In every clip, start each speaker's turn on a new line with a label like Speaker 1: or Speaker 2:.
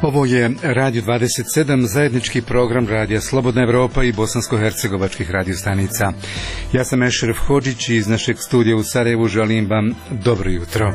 Speaker 1: Ovo je Radio 27, zajednički program Radija Slobodna Evropa i bosansko-hercegovačkih radiostanica. Ja sam Ešref Hodžić i iz našeg studija u Sarajevu želim vam dobro jutro.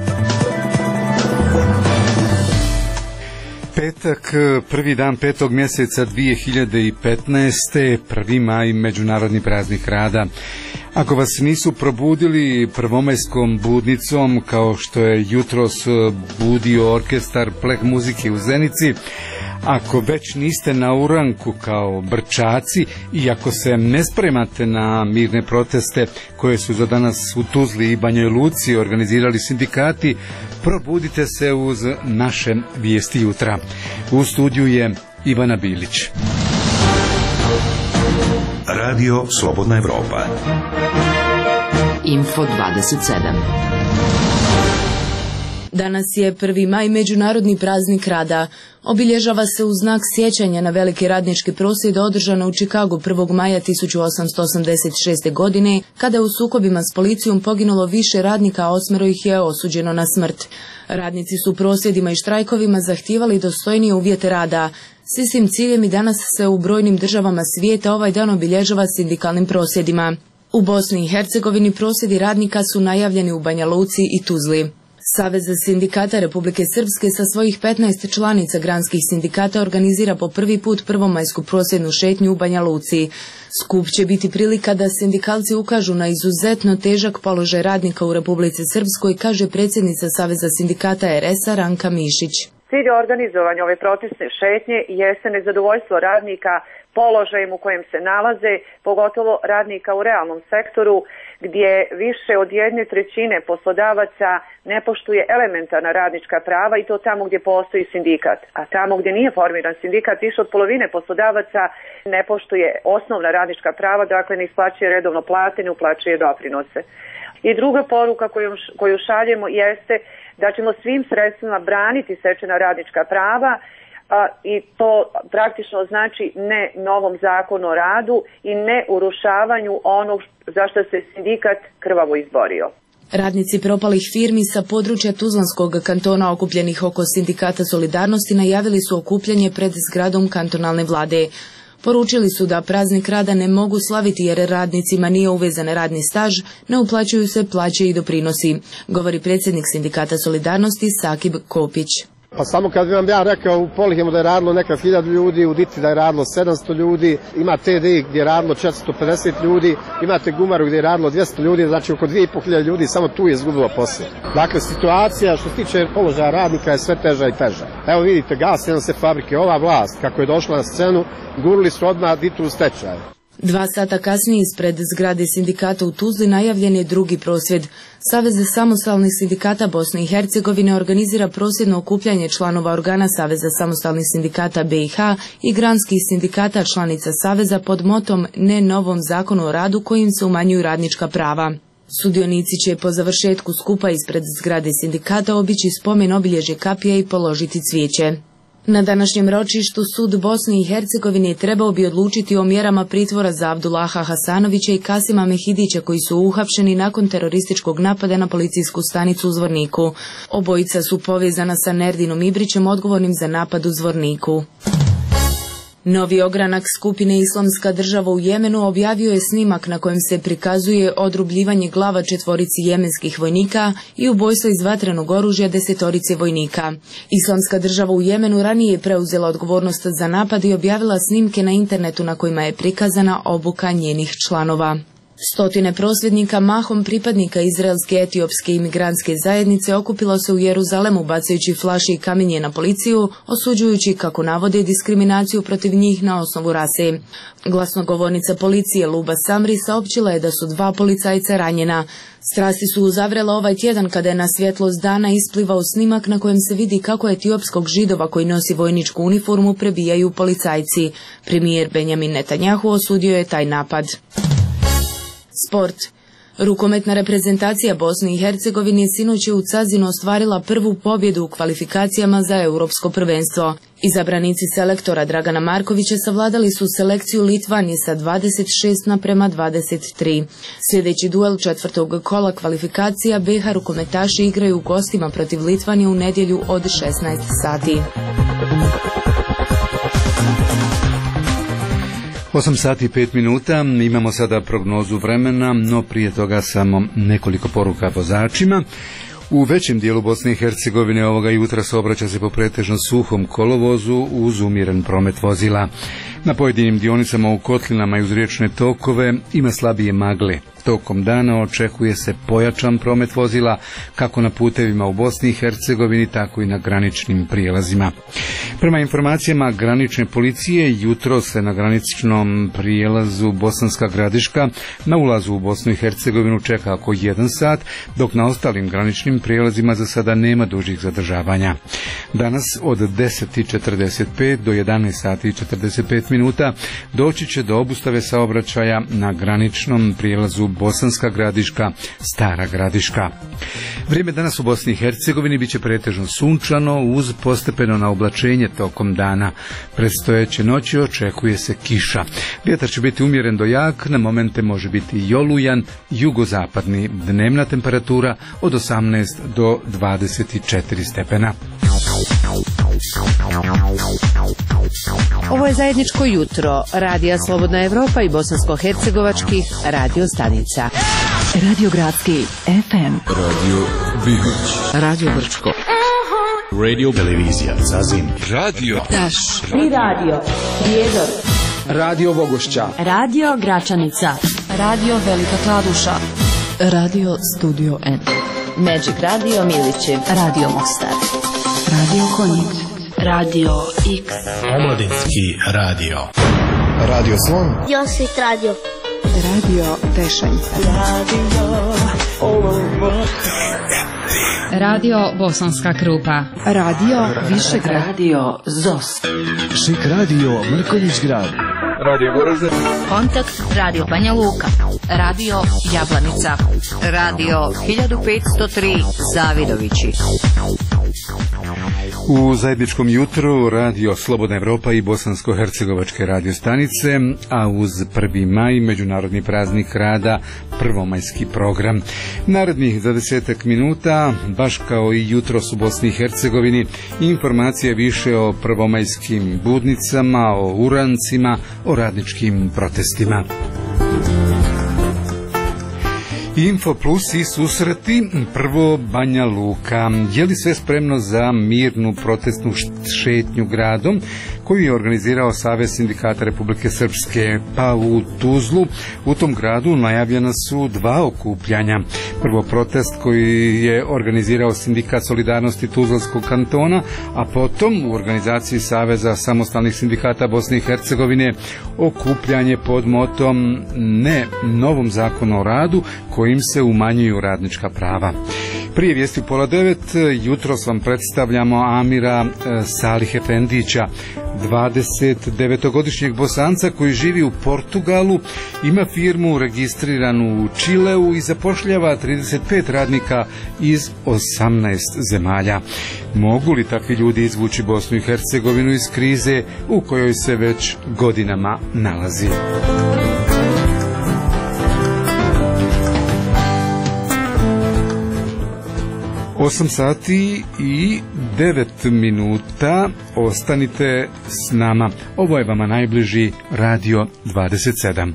Speaker 1: Petak, prvi dan 5. mjeseca 2015. 1. maj, Međunarodni praznik rada. Ako vas nisu probudili prvomajskom budnicom, kao što je jutros budio orkestar Pleh muzike u Zenici, ako već niste na uranku kao brčaci i ako se ne spremate na mirne proteste koje su za danas u Tuzli i Banjoj Luci organizirali sindikati, probudite se uz naše vijesti jutra. U studiju je Ivana Bilić.
Speaker 2: Radio Slobodna Evropa.
Speaker 3: Info 27. Danas je 1. maj, Međunarodni praznik rada. Obilježava se u znak sjećanja na veliki radnički prosvjed održano u Čikagu 1. maja 1886. godine, kada je u sukobima s policijom poginulo više radnika, a 8 ih je osuđeno na smrt. Radnici su prosvjedima i štrajkovima zahtijevali dostojnije uvjete rada. S istim ciljem i danas se u brojnim državama svijeta ovaj dan obilježava sindikalnim prosvjedima. U Bosni i Hercegovini prosvjedi radnika su najavljeni u Banja Luci i Tuzli. Savez sindikata Republike Srpske sa svojih 15 članica granskih sindikata organizira po prvi put prvomajsku prosvjednu šetnju u Banja Luci. Skup će biti prilika da sindikalci ukažu na izuzetno težak položaj radnika u Republici Srpskoj, kaže predsjednica Saveza sindikata RS-a Ranka Mišić.
Speaker 4: Cilj organizovanja ove protestne šetnje jeste nezadovoljstvo radnika položajem u kojem se nalaze, pogotovo radnika u realnom sektoru, gdje više od 1/3 poslodavaca ne poštuje elementarna radnička prava, i to tamo gdje postoji sindikat. A tamo gdje nije formiran sindikat, više od polovine poslodavaca ne poštuje osnovna radnička prava, dakle ne isplaćuje redovno plate, ne uplaćuje doprinose. I druga poruka koju šaljemo jeste da ćemo svim sredstvima braniti stečena radnička prava, i to praktično znači ne novom zakonu o radu i ne urušavanju onog za što se sindikat krvavo izborio.
Speaker 3: Radnici propalih firmi sa područja Tuzlanskog kantona okupljenih oko sindikata Solidarnosti najavili su okupljanje pred zgradom kantonalne vlade. Poručili su da praznik rada ne mogu slaviti jer radnicima nije uvezan radni staž, ne uplaćuju se plaće i doprinosi, govori predsjednik sindikata Solidarnosti Sakib Kopić.
Speaker 5: Pa samo kad bi vam ja rekao u Polihemu da je radilo neka 1000 ljudi, u Diti da je radilo 700 ljudi, ima TD gdje je radilo 450 ljudi, imate Gumaru gdje je radilo 200 ljudi, znači oko 2500 ljudi samo tu je izgubilo posao. Dakle, situacija što se tiče položaja radnika je sve teža i teža. Evo vidite, gase nam se fabrike, ova vlast kako je došla na scenu, gurili su odmah Ditu u stečaj.
Speaker 3: 2 sata kasnije ispred zgrade sindikata u Tuzli najavljen je drugi prosvjed. Savez samostalnih sindikata Bosne i Hercegovine organizira prosvjedno okupljanje članova organa Saveza samostalnih sindikata BiH i granskih sindikata članica Saveza pod motom Ne novom zakonu o radu kojim se umanjuju radnička prava. Sudionici će po završetku skupa ispred zgrade sindikata obići spomen obilježje kapije i položiti cvijeće. Na današnjem ročištu sud Bosne i Hercegovine trebao bi odlučiti o mjerama pritvora za Abdullaha Hasanovića i Kasima Mehidića koji su uhapšeni nakon terorističkog napada na policijsku stanicu u Zvorniku. Obojica su povezana sa Nerdinom Ibrićem odgovornim za napad u Zvorniku. Novi ogranak skupine Islamska država u Jemenu objavio je snimak na kojem se prikazuje odrubljivanje glava 4 jemenskih vojnika i ubojstvo iz vatrenog oružja 10 vojnika. Islamska država u Jemenu ranije je preuzela odgovornost za napad i objavila snimke na internetu na kojima je prikazana obuka njenih članova. Stotine prosvjednika, mahom pripadnika izraelske etiopske imigrantske zajednice, okupilo se u Jeruzalemu bacajući flaše i kamenje na policiju, osuđujući, kako navode, diskriminaciju protiv njih na osnovu rase. Glasnogovornica policije Luba Samri saopćila je da su 2 policajca ranjena. Strasti su uzavrele ovaj tjedan kada je na svjetlost dana isplivao snimak na kojem se vidi kako etiopskog Židova koji nosi vojničku uniformu prebijaju policajci. Premijer Benjamin Netanjahu osudio je taj napad. Sport. Rukometna reprezentacija Bosne i Hercegovine sinoć je u Cazinu ostvarila prvu pobjedu u kvalifikacijama za europsko prvenstvo. Izabranici selektora Dragana Markovića savladali su selekciju Litvanije sa 26:23. Sljedeći duel 4. kola kvalifikacija BiH rukometaši igraju u gostima protiv Litvanije u nedjelju od 16 sati.
Speaker 1: 8 sati i 5 minuta, imamo sada prognozu vremena, no prije toga samo nekoliko poruka vozačima. U većem dijelu Bosne i Hercegovine ovoga jutra saobraća se po pretežno suhom kolovozu uz umjeren promet vozila. Na pojedinim dionicama u kotlinama i uz riječne tokove ima slabije magle. Tokom dana očekuje se pojačan promet vozila kako na putevima u Bosni i Hercegovini, tako i na graničnim prijelazima. Prema informacijama granične policije, jutro se na graničnom prijelazu Bosanska Gradiška na ulazu u Bosnu i Hercegovinu čeka oko 1 sat, dok na ostalim graničnim prijelazima za sada nema dužih zadržavanja. Danas od 10:45 do 11:45 minuta doći će do obustave saobraćaja na graničnom prijelazu Bosanska Gradiška, Stara Gradiška. Vrijeme danas u Bosni i Hercegovini biće pretežno sunčano uz postepeno naoblačenje tokom dana. Predstojeće noći očekuje se kiša. Vjetar će biti umjeren do jak, na momente može biti i olujan, jugozapadni. Dnevna temperatura od 18 do 24 stepena.
Speaker 6: Ovo je zajedničko jutro Radija Slobodna Evropa i bosansko-hercegovačkih radio stanica. Radio Gradski FM,
Speaker 2: Radio Bihać,
Speaker 6: Radio Brčko,
Speaker 2: Radio Televizija Zazin,
Speaker 7: Radio
Speaker 6: Taš,
Speaker 3: Tri radio, Prijedor,
Speaker 7: Radio Vogošća,
Speaker 8: Radio Gračanica, Radio Velika Kladuša,
Speaker 6: Radio Studio N,
Speaker 8: Magic Radio Milići,
Speaker 6: Radio Mostar,
Speaker 8: Radio Konjic, Radio X,
Speaker 9: Omladinski radio, Radio Slon,
Speaker 10: Josit Radio,
Speaker 6: Radio Tešanj,
Speaker 11: Radio Bosanska Krupa,
Speaker 6: Radio Višegrad,
Speaker 8: Radio Zos,
Speaker 9: Šik radio Mrkonjić grad,
Speaker 7: Radio Goražde,
Speaker 8: Kontakt Radio Banja Luka, Radio Jablanica, Radio 1503 Zavidovići.
Speaker 1: U zajedničkom jutru Radio Slobodna Evropa i bosansko-hercegovačke radio stanice, a uz 1. maj, međunarodni praznik rada, prvomajski program. Narednih 20 minuta, baš kao i jutros u Bosni i Hercegovini, informacije više o prvomajskim budnicama, o urancima, o radničkim protestima. Info plus i susreti, prvo Banja Luka. Je li sve spremno za mirnu protestnu šetnju gradom koju je organizirao Savez sindikata Republike Srpske? Pa u Tuzlu, u tom gradu najavljena su 2 okupljanja. Prvo protest koji je organizirao Sindikat solidarnosti Tuzlanskog kantona, a potom u organizaciji Saveza samostalnih sindikata Bosne i Hercegovine okupljanje pod motom ne novom zakonu o radu kojim se umanjuju radnička prava. Prije vijesti u 8:30 jutros vam predstavljamo Amira Salih Efendića, 29-godišnjeg Bosanca koji živi u Portugalu, ima firmu registriranu u Čileu i zapošljava 35 radnika iz 18 zemalja. Mogu li takvi ljudi izvući Bosnu i Hercegovinu iz krize u kojoj se već godinama nalazi? Osam sati i 9 minuta, ostanite s nama. Ovo je vama najbliži Radio 27.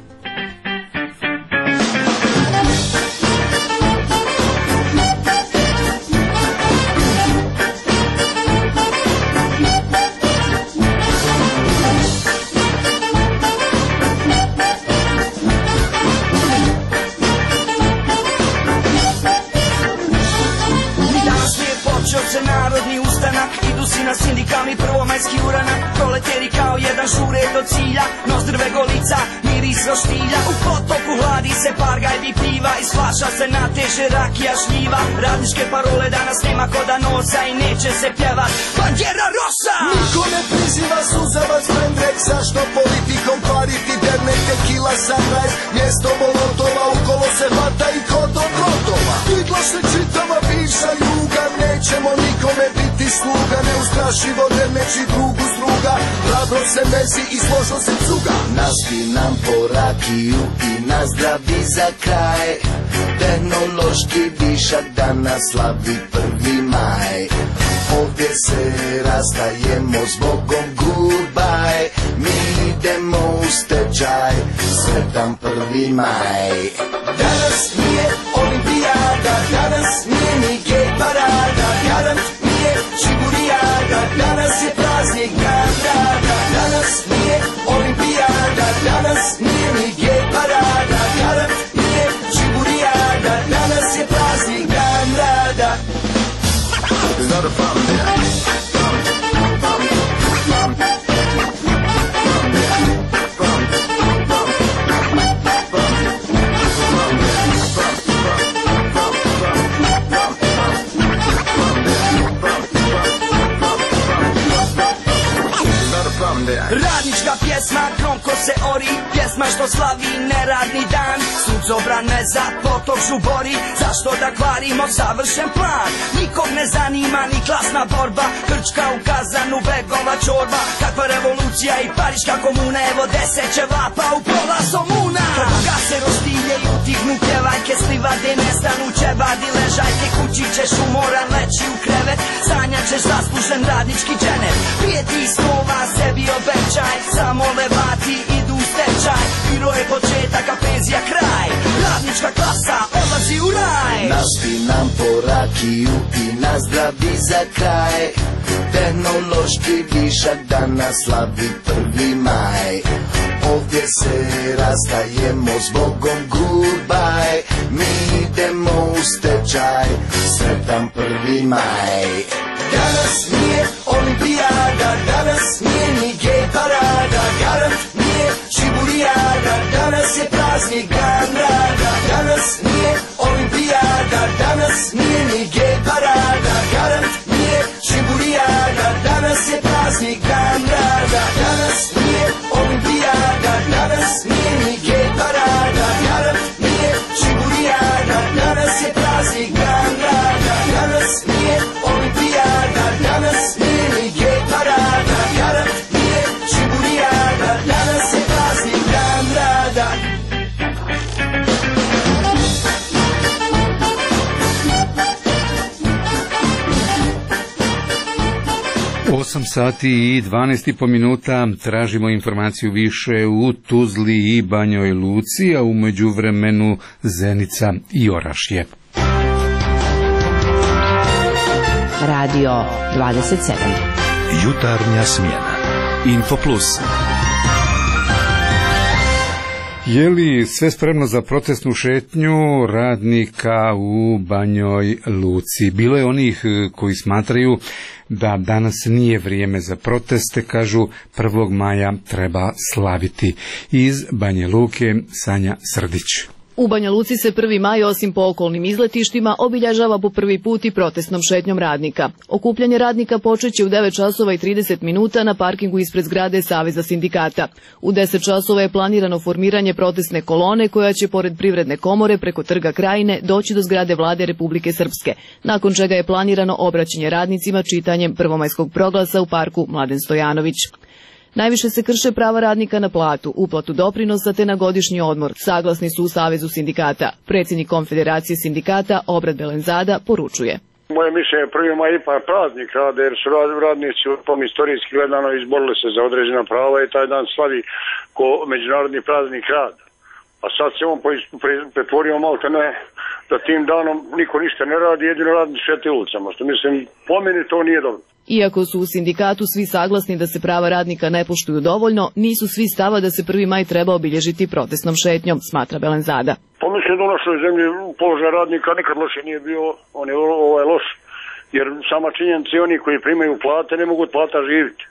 Speaker 12: Sindikalni prvomajski uranak, proleteri kao jedan žure do cilja, nos drve golica, miris roštilja, u potoku hladi se pargajbi piva, iz flaša se nateže rakija šljiva, radničke parole danas nema ko da nosa i neće se pjevat Bandera Rosa!
Speaker 13: Niko ne priziva suzavac Vendrek, zašto politikom kvariti dernek, tekila sunrise, mjesto molotova, ukolo se vata i kod od grotova. Vidlo se čitava bivša juga, nećemo nikome biti sluga, neustrašivo derneči drugu struga, hrabro se mezi i složno se cuga. Naspi nam po rakiju i nazdravi za kraj, tehnološki višak danas slavi 1. maj. Ovdje se rastajemo zbogom goodbye, mi idemo u step stečaj, sretan 1. maj. Danas nije olimpijada, danas nije ni gej parada, danas nije čiburijada, danas je praznik dan rada. Danas nije olimpijada, danas nije ni gej parada, danas nije čiburijada, danas je praznik dan rada. It's not a problem there.
Speaker 12: Radnička pjesma, gromko se ori, pjesma što slavi neradni dan. Suncobran me za potok žubori, zašto da kvarimo savršen plan? Nikog ne zanima ni klasna borba, Grčka u Kazanu, begova čorba. Kakva revolucija i Pariška komuna, evo 10 ćevapa u pola somuna. Kad ugase rostilje i utihnu pjevajke, slivade nestanu ćebadi, ležajke, kući ćeš umoran leći u krevet, sanjat ćeš zaslužen radnički dženet. Prije ti snova sebi obećaj, samo levati idu u stečaj. Biro je početak, a penzija kraj, radnička klasa odlazi u raj.
Speaker 13: Našpi nam po rakiju i nazdravi za kraj, tehnološki višak danas slavi 1. maj. Ovdje se rastajemo zbogom goodbye, mi idemo u stečaj, sretan 1. maj. Danas nije olimpijada, danas nije ni gej parada, garant nije čiburijada, danas je praznik dan rada. Danas nije olimpijada, danas nije ni gej parada, garant nije čiburijada, danas je praznik dan rada. Danas nije olimpijada, danas nije ni gej parada, garant nije čiburijada, danas je praznik dan rada. Danas nije olimpijada, danas nije ni gej parada, garant nije čiburijada, danas je praznik dan rada.
Speaker 1: 8 sati i 12,5 minuta, tražimo informaciju više u Tuzli i Banjoj Luci, a u međuvremenu Zenica i Orašje.
Speaker 6: Radio 27.
Speaker 9: Jutarnja smjena. Info Plus.
Speaker 1: Je li sve spremno za protestnu šetnju radnika u Banjoj Luci? Bilo je onih koji smatraju da danas nije vrijeme za proteste, kažu 1. maja treba slaviti. Iz Banje Luke Sanja Srdić.
Speaker 10: U Banja Luci se 1. maj osim po okolnim izletištima obilježava po prvi put i protestnom šetnjom radnika. Okupljanje radnika počeće u 9 časova i 30 minuta na parkingu ispred zgrade Saveza sindikata. U 10 časova je planirano formiranje protestne kolone koja će pored Privredne komore preko Trga Krajine doći do zgrade Vlade Republike Srpske, nakon čega je planirano obraćanje radnicima čitanjem prvomajskog proglasa u parku Mladen Stojanović. Najviše se krše prava radnika na platu, uplatu doprinosa te na godišnji odmor, saglasni su u Savezu sindikata. Predsjednik Konfederacije sindikata Obrad Belenzada poručuje.
Speaker 14: Moje mišljenje je 1. maj ipak praznik rada, jer su radnici u tom istorijski gledano izborili se za određena prava i taj dan slavi ko međunarodni praznik rada. A sad se on pretvorio malo te ne, da tim danom niko ništa ne radi, jedino radnici šete ulicama, što mislim, po meni to nije dobro.
Speaker 10: Iako su u sindikatu svi saglasni da se prava radnika ne poštuju dovoljno, nisu svi stava da se 1. maj treba obilježiti protestnom šetnjom, smatra Belenzada.
Speaker 14: Pa mislim da u našoj zemlji položaj radnika nikad loše nije bio, on je loš, jer sama činjenica i oni koji primaju plate ne mogu od plata živjeti.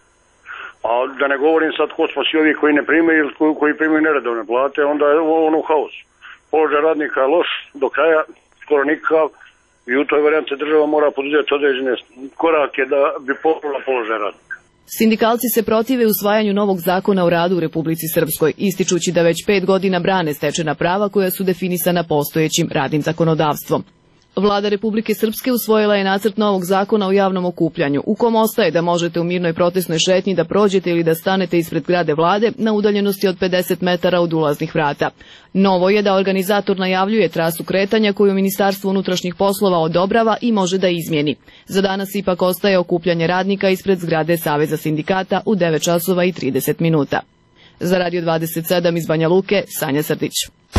Speaker 14: A da ne govorim sad ko smo svi ovi koji ne primaju ili koji primaju neredovne plate, onda je ono haos. Položaj radnika je loš do kraja, skoro nikakav, i u toj varijanti država mora poduzeti određene korake da bi popravila položaj radnika.
Speaker 10: Sindikalci se protive usvajanju novog zakona o radu u Republici Srpskoj, ističući da već 5 godina brane stečena prava koja su definisana postojećim radnim zakonodavstvom. Vlada Republike Srpske usvojila je nacrt novog zakona o javnom okupljanju, u kom ostaje da možete u mirnoj protestnoj šetnji da prođete ili da stanete ispred zgrade vlade na udaljenosti od 50 metara od ulaznih vrata. Novo je da organizator najavljuje trasu kretanja koju Ministarstvo unutrašnjih poslova odobrava i može da izmjeni. Za danas ipak ostaje okupljanje radnika ispred zgrade Saveza sindikata u 9 časova i 30 minuta. Za Radio 27 iz Banja Luke, Sanja Srdić.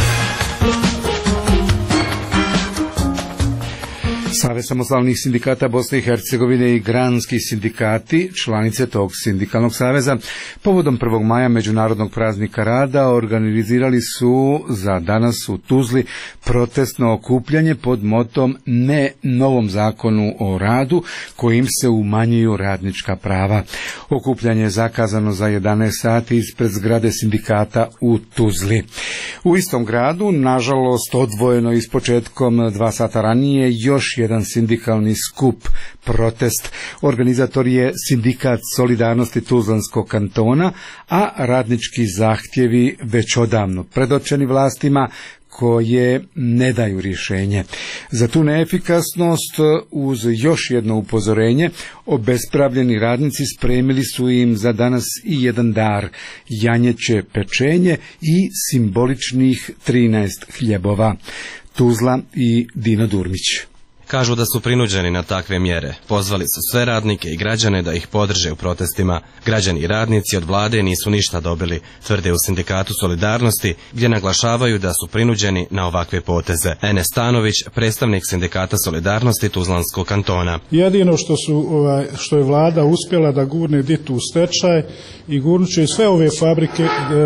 Speaker 1: Savez samostalnih sindikata Bosne i Hercegovine i granski sindikati, članice tog sindikalnog saveza, povodom 1. maja Međunarodnog praznika rada organizirali su za danas u Tuzli protestno okupljanje pod motom Ne novom zakonu o radu kojim se umanjuju radnička prava. Okupljanje je zakazano za 11 sati ispred zgrade sindikata u Tuzli. U istom gradu, nažalost odvojeno i s početkom 2 sata ranije, još jedan sindikalni skup, protest. Organizator je Sindikat solidarnosti Tuzlanskog kantona, a radnički zahtjevi već odavno predočeni vlastima koje ne daju rješenje. Za tu neefikasnost, uz još jedno upozorenje, obespravljeni radnici spremili su im za danas i jedan dar, janjeće pečenje i simboličnih 13 hljebova. Tuzla i Dino Durmić.
Speaker 15: Kažu da su prinuđeni na takve mjere. Pozvali su sve radnike i građane da ih podrže u protestima. Građani i radnici od vlade nisu ništa dobili, tvrde u Sindikatu solidarnosti, gdje naglašavaju da su prinuđeni na ovakve poteze. Enes Stanović, predstavnik Sindikata solidarnosti Tuzlanskog kantona.
Speaker 16: Jedino što je vlada uspjela da gurne ditu u stečaj i gurnuće sve ove fabrike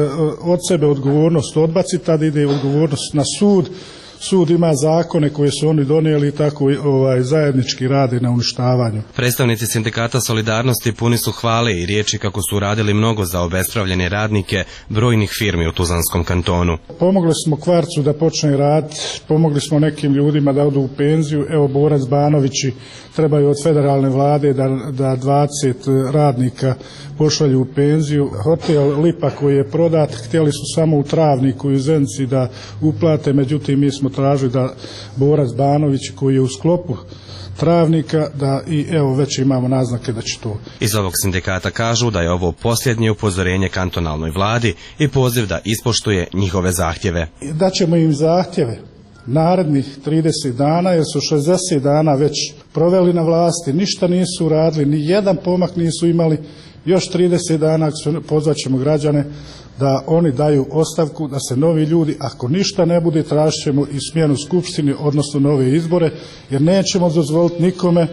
Speaker 16: od sebe odgovornost odbaciti, tada ide odgovornost na sud. Sud ima zakone koje su oni donijeli i tako zajednički rade na uništavanju.
Speaker 15: Predstavnici Sindikata solidarnosti puni su hvale i riječi kako su radili mnogo za obespravljene radnike brojnih firmi u Tuzlanskom kantonu.
Speaker 16: Pomogli smo Kvarcu da počne rad, pomogli smo nekim ljudima da odu u penziju. Evo, Borac Banovići trebaju od federalne vlade da 20 radnika pošalju u penziju. Hotel Lipa koji je prodat, htjeli su samo u Travniku i u Zenici da uplate, međutim mi smo tražili da Borac Banović koji je u sklopu Travnika, da i evo već imamo naznake da će to.
Speaker 15: Iz ovog sindikata kažu da je ovo posljednje upozorenje kantonalnoj vladi i poziv da ispoštuje njihove zahtjeve.
Speaker 16: Daćemo im zahtjeve narednih 30 dana, jer su 60 dana već proveli na vlasti, ništa nisu radili, ni jedan pomak nisu imali. Još 30 dana pozvat ćemo građane da oni daju ostavku, da se novi ljudi, ako ništa ne bude, tražit ćemo i smjenu skupštine, odnosno nove izbore, jer nećemo dozvoliti nikome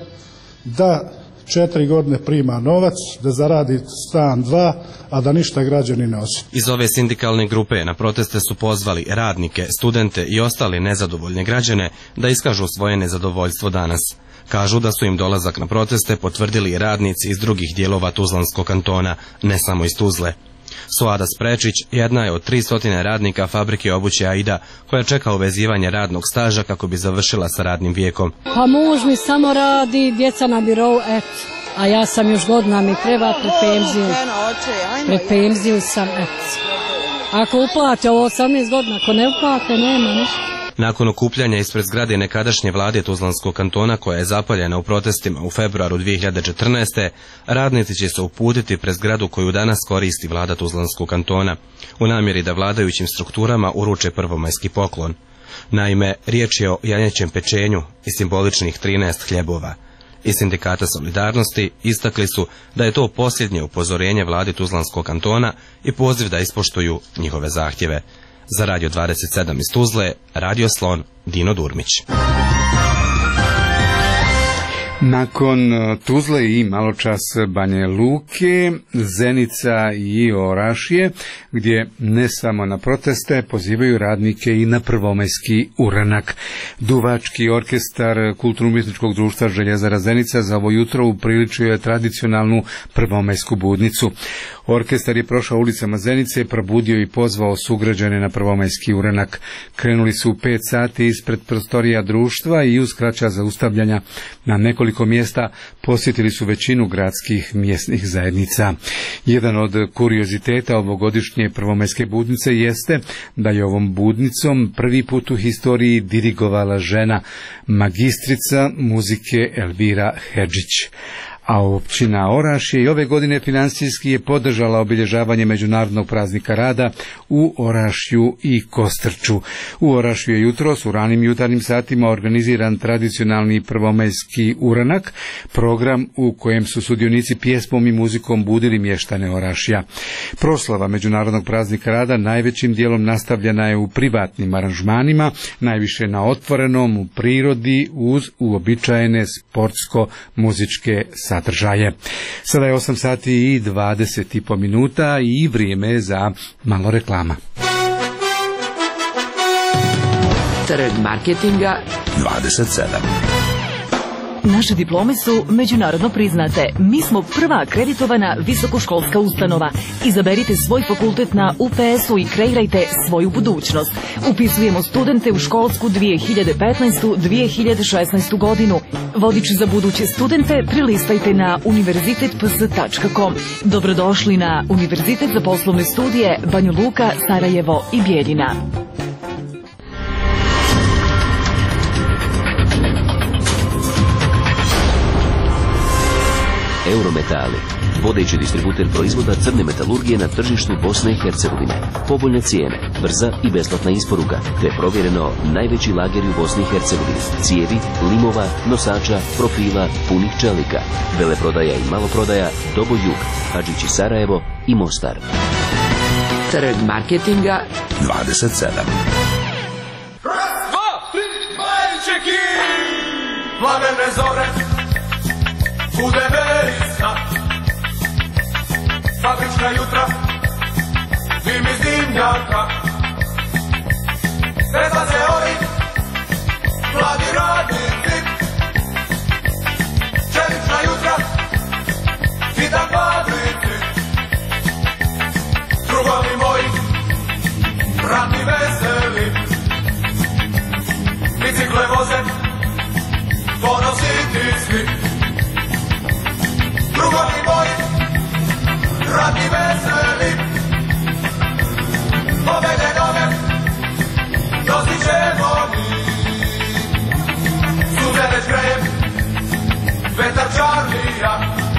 Speaker 16: da 4 godine prima novac, da zaradi stan 2, a da ništa građani ne osjeti.
Speaker 15: Iz ove sindikalne grupe na proteste su pozvali radnike, studente i ostale nezadovoljne građane da iskažu svoje nezadovoljstvo danas. Kažu da su im dolazak na proteste potvrdili radnici iz drugih dijelova Tuzlanskog kantona, ne samo iz Tuzle. Suada Sprečić jedna je od 300 radnika fabrike obuće Aida koja čeka uvezivanje radnog staža kako bi završila sa radnim vijekom.
Speaker 17: Pa muž mi samo radi, djeca na birovu, a ja sam još godina mi treba pred penziju sam, Ako uplate ovo 18 godina, ako ne uplate, nema ništa.
Speaker 15: Nakon okupljanja ispred zgrade nekadašnje vlade Tuzlanskog kantona koja je zapaljena u protestima u februaru 2014. radnici će se uputiti pred zgradu koju danas koristi vlada Tuzlanskog kantona u namjeri da vladajućim strukturama uruče prvomajski poklon. Naime, riječ je o janjećem pečenju i simboličnih 13 hljebova. Iz Sindikata solidarnosti istakli su da je to posljednje upozorenje vladi Tuzlanskog kantona i poziv da ispoštuju njihove zahtjeve. Za Radio 27 iz Tuzle, Radio Slon, Dino Durmić.
Speaker 1: Nakon Tuzle i maločas Banja Luke, Zenica i Orašje, gdje ne samo na proteste pozivaju radnike i na prvomajski uranak. Duvački orkestar Kulturno-umjetničkog društva Željezara Zenica za ovo jutro upriličio je tradicionalnu prvomajsku budnicu. Orkestar je prošao ulicama Zenice, probudio i pozvao sugrađane na prvomajski uranak. Krenuli su u 5 sati ispred prostorija društva i uz kraća zaustavljanja na nekoliko mjesta posjetili su većinu gradskih mjesnih zajednica. Jedan od kurioziteta ovogodišnje prvomajske budnice jeste da je ovom budnicom prvi put u historiji dirigovala žena, magistrica muzike Elvira Hedžić. a općina Orašje i ove godine financijski je podržala obilježavanje Međunarodnog praznika rada u Orašju i Kostrču. U Orašju je jutros u ranim jutarnjim satima organiziran tradicionalni prvomajski uranak, program u kojem su sudionici pjesmom i muzikom budili mještane Orašja. Proslava Međunarodnog praznika rada najvećim dijelom nastavljena je u privatnim aranžmanima, najviše na otvorenom, u prirodi, uz uobičajene sportsko-muzičke sadržaje. Sada je 8 sati i 20 minuta i vrijeme za malo reklama.
Speaker 6: Trg marketinga
Speaker 9: 27.
Speaker 10: Naše diplome su međunarodno priznate. Mi smo prva akreditovana visokoškolska ustanova. Izaberite svoj fakultet na UPS-u i kreirajte svoju budućnost. Upisujemo studente u školsku 2015-2016 godinu. Vodič za buduće studente prilistajte na univerzitetps.com. Dobrodošli na Univerzitet za poslovne studije Banja Luka, Sarajevo i Bijeljina.
Speaker 18: Eurometali, vodeći distributer proizvoda crne metalurgije na tržištu Bosne i Hercegovine. Povoljne cijene, brza i besplatna isporuka, te provjereno najveći lager u Bosni i Hercegovini. Cijevi, limova, nosača, profila, punih čelika. Veleprodaja i maloprodaja, Dobo Jug, Hadžići Sarajevo i Mostar.
Speaker 6: Trg marketinga
Speaker 9: 27.
Speaker 13: Plamene zore, bude verisna, fabrička jutra, dim iz dimnjaka, treba se ori, mladi radnici, čelična jutra, hitan fabrici, drugovi moji, radni veseli, bicikle voze, ponositi svi. Drugovi moji, radni veseli, pobjede nove, nosit ćemo mi. Suze već grejem, vetar Čarlija,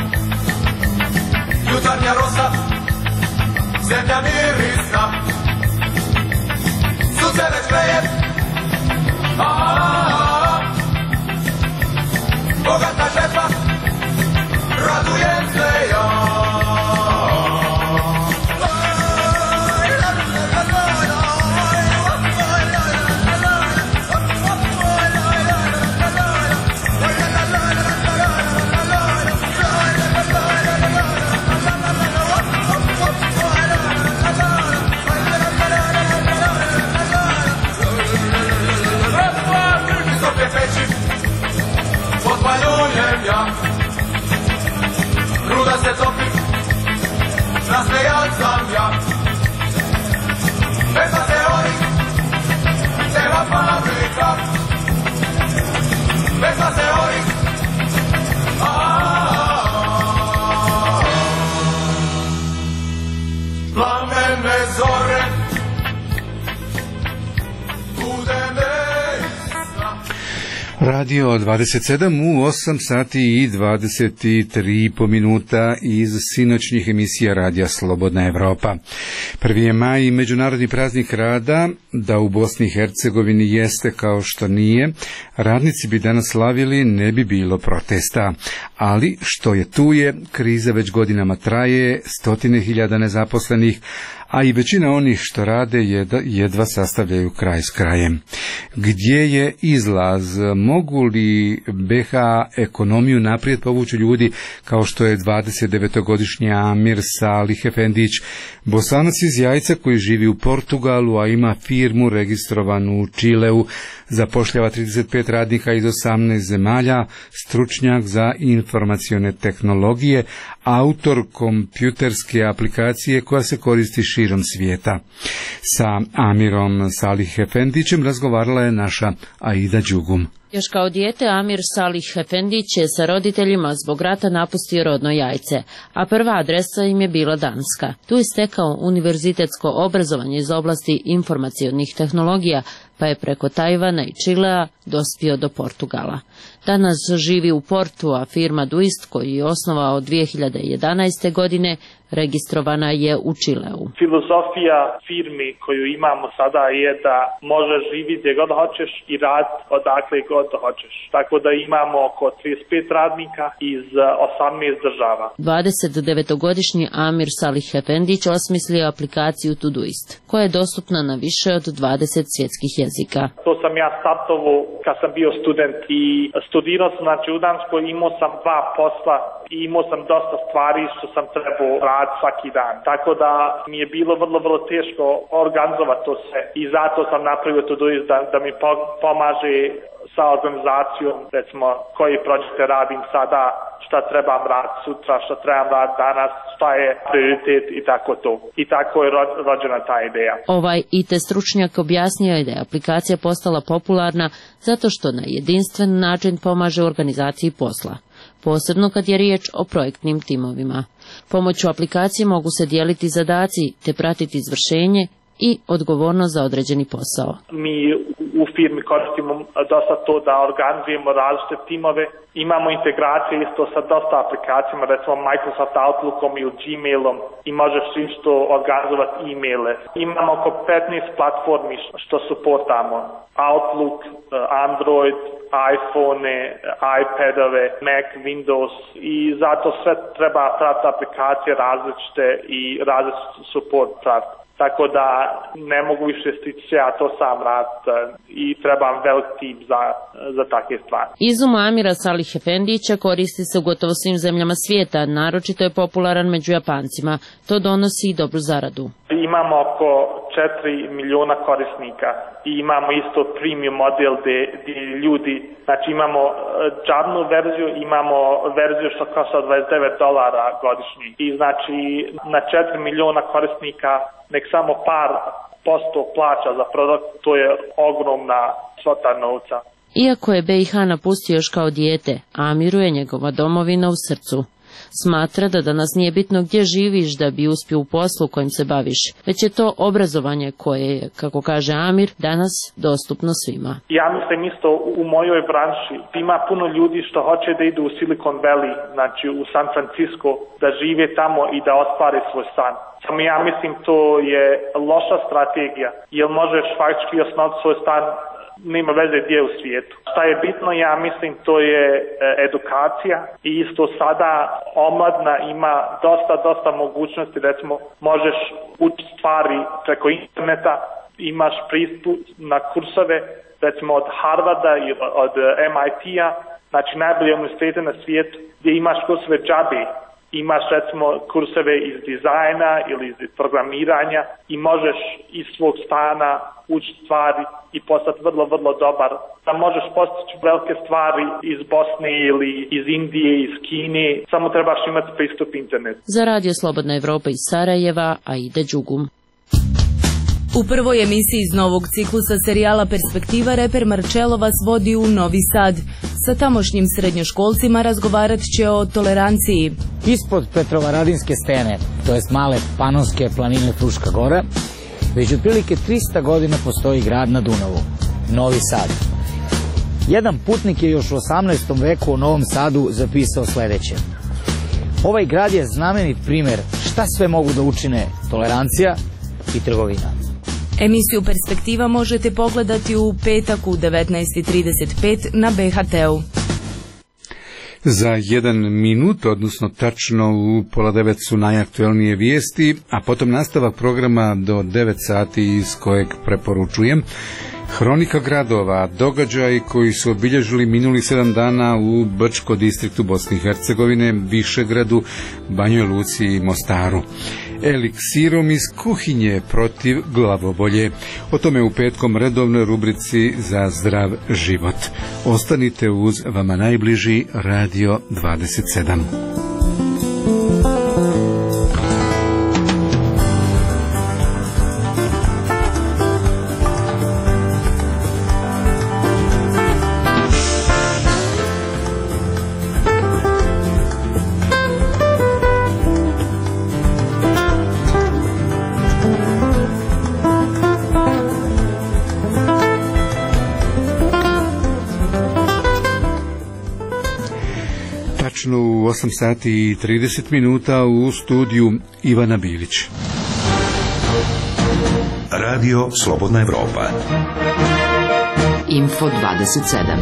Speaker 13: jutarnja rosa, zemlja mirisna. Suze već grejem, bogata žepa, radujem se ja. Visoke peći, potpaljujem ja. Ruda se topi, nasmejan sam ja. Vesna se ori, cela fabrika. Vesna se ori, plamene zore, bude mesna.
Speaker 1: Radio 27 u 8 sati i 23 minuta iz sinoćnjih emisija Radija Slobodna Evropa. 1. maj i Međunarodni praznik rada, da u Bosni i Hercegovini jeste kao što nije, radnici bi danas slavili, ne bi bilo protesta. Ali što je tu je, kriza već godinama traje, stotine hiljada nezaposlenih, a i većina onih što rade jedva sastavljaju kraj s krajem. Gdje je izlaz? Mogu li BH ekonomiju naprijed povući ljudi kao što je 29-godišnji Amir Salih Efendić, Bosanac iz Jajca koji živi u Portugalu, a ima firmu registrovanu u Čileu, zapošljava 35 radnika iz 18 zemalja, stručnjak za informacione tehnologije, autor kompjuterske aplikacije koja se koristi širom svijeta. Sa Amirom Salih Efendićem razgovarala je naša Aida Đugum.
Speaker 19: Još kao dijete Amir Salih Efendić je sa roditeljima zbog rata napustio rodno Jajce, a prva adresa im je bila Danska. Tu je stekao univerzitetsko obrazovanje iz oblasti informacionih tehnologija, pa je preko Tajvana i Čilea dospio do Portugala. Danas živi u Portu, a firma Duist, koju je osnovao 2011. godine, registrovana je u Čileu.
Speaker 20: Filozofija firmi koju imamo sada je da možeš živjeti gdje god hoćeš i rad odakle god hoćeš. Tako da imamo oko 35 radnika iz 18 država.
Speaker 19: 29-godišnji Amir Salih Efendić osmislio aplikaciju Todoist, koja je dostupna na više od 20 svjetskih jezika.
Speaker 20: To sam ja startovao kad sam bio student i studirao sam, znači u Danskoj imao sam 2 posla i imao sam dosta stvari što sam trebao raditi svaki dan. Tako da mi je bilo vrlo teško organizovati to sve i zato sam napravio Todoist da mi pomaže sa organizacijom, recimo koji projekte radim sada, šta trebam raditi sutra, šta trebam raditi danas, šta je prioritet i tako to. I tako je rođena ta ideja.
Speaker 19: Ovaj IT stručnjak objasnio je da je aplikacija postala popularna zato što na jedinstven način pomaže u organizaciji posla, posebno kad je riječ o projektnim timovima. Pomoću aplikacije mogu se dijeliti zadaci te pratiti izvršenje i odgovornost za određeni posao.
Speaker 20: Mi u firmi koristimo dosta to da organizujemo različite timove. Imamo integracije isto sa dosta aplikacijama, recimo Microsoft Outlookom ili Gmailom i možeš isto organizovati e-maile. Imamo oko 15 platformi što supportamo. Outlook, Android, iPhone, iPadove, Mac, Windows i zato sve treba pratiti aplikacije različite i različiti support pratiti. Tako da ne mogu više stići ja to sam raditi i trebam velik tim za takve stvari.
Speaker 19: Izum Amira Salih Efendića koristi se u gotovo svim zemljama svijeta, naročito je popularan među Japancima. To donosi i dobru zaradu.
Speaker 20: Imamo oko 4 miliona korisnika i imamo isto premium model gdje ljudi, znači imamo džabnu verziju, imamo verziju što košta $29 godišnji i znači na 4 miliona korisnika nek samo par posto plaća za produkt, to je ogromna svota novca.
Speaker 19: Iako je BiH napustio još kao dijete, Amiru je njegova domovina u srcu. Smatra da danas nije bitno gdje živiš da bi uspio u poslu kojim se baviš, već je to obrazovanje koje je, kako kaže Amir, danas dostupno svima.
Speaker 20: Ja mislim isto u mojoj branši ima puno ljudi što hoće da idu u Silicon Valley, znači u San Francisco, da žive tamo i da ostvare svoj san. Samo ja mislim to je loša strategija, jer možeš faktički osnovati svoj stan, nema veze gdje u svijetu. Šta je bitno, ja mislim, to je edukacija i isto sada omladna ima dosta mogućnosti, recimo možeš učiti stvari preko interneta, imaš pristup na kursove, recimo od Harvarda i od MIT-a, znači najbolje univerzitete na svijetu, gdje imaš kursove džabe. Imaš recimo kurseve iz dizajna ili iz programiranja i možeš iz svog stana učiti stvari i postati vrlo dobar. Da možeš postići velike stvari iz Bosne ili iz Indije, iz Kine, samo trebaš imati pristup internetu.
Speaker 19: Za Radio Slobodna Evropa iz Sarajeva, Aida Đugum.
Speaker 3: U prvoj emisiji iz novog ciklusa serijala Perspektiva reper Marcello vas vodi u Novi Sad. Sa tamošnjim srednjoškolcima razgovarat će o toleranciji.
Speaker 21: Ispod Petrovaradinske stene, to jest male Panonske planine Fruška Gora, već otprilike 300 godina postoji grad na Dunavu, Novi Sad. Jedan putnik je još u 18. veku o Novom Sadu zapisao sljedeće. Ovaj grad je znamenit primjer šta sve mogu da učine tolerancija i trgovina.
Speaker 3: Emisiju Perspektiva možete pogledati u petak u 19:35 na BHT-u.
Speaker 1: Za 1 minut, odnosno tačno u 8:30 su najaktuelnije vijesti, a potom nastavak programa do 9 sati iz kojeg preporučujem. Hronika gradova, događaji koji su obilježili minuli 7 dana u Brčko distriktu Bosne i Hercegovine, Višegradu, Banjoj Luci i Mostaru. Eliksirom iz kuhinje protiv glavobolje. O tome u petkom redovnoj rubrici Za zdrav život. Ostanite uz vama najbliži Radio 27. tačno u 8 sati i 30 minuta u studiju Ivana Bilić.
Speaker 9: Radio Slobodna Evropa.
Speaker 6: Info 27.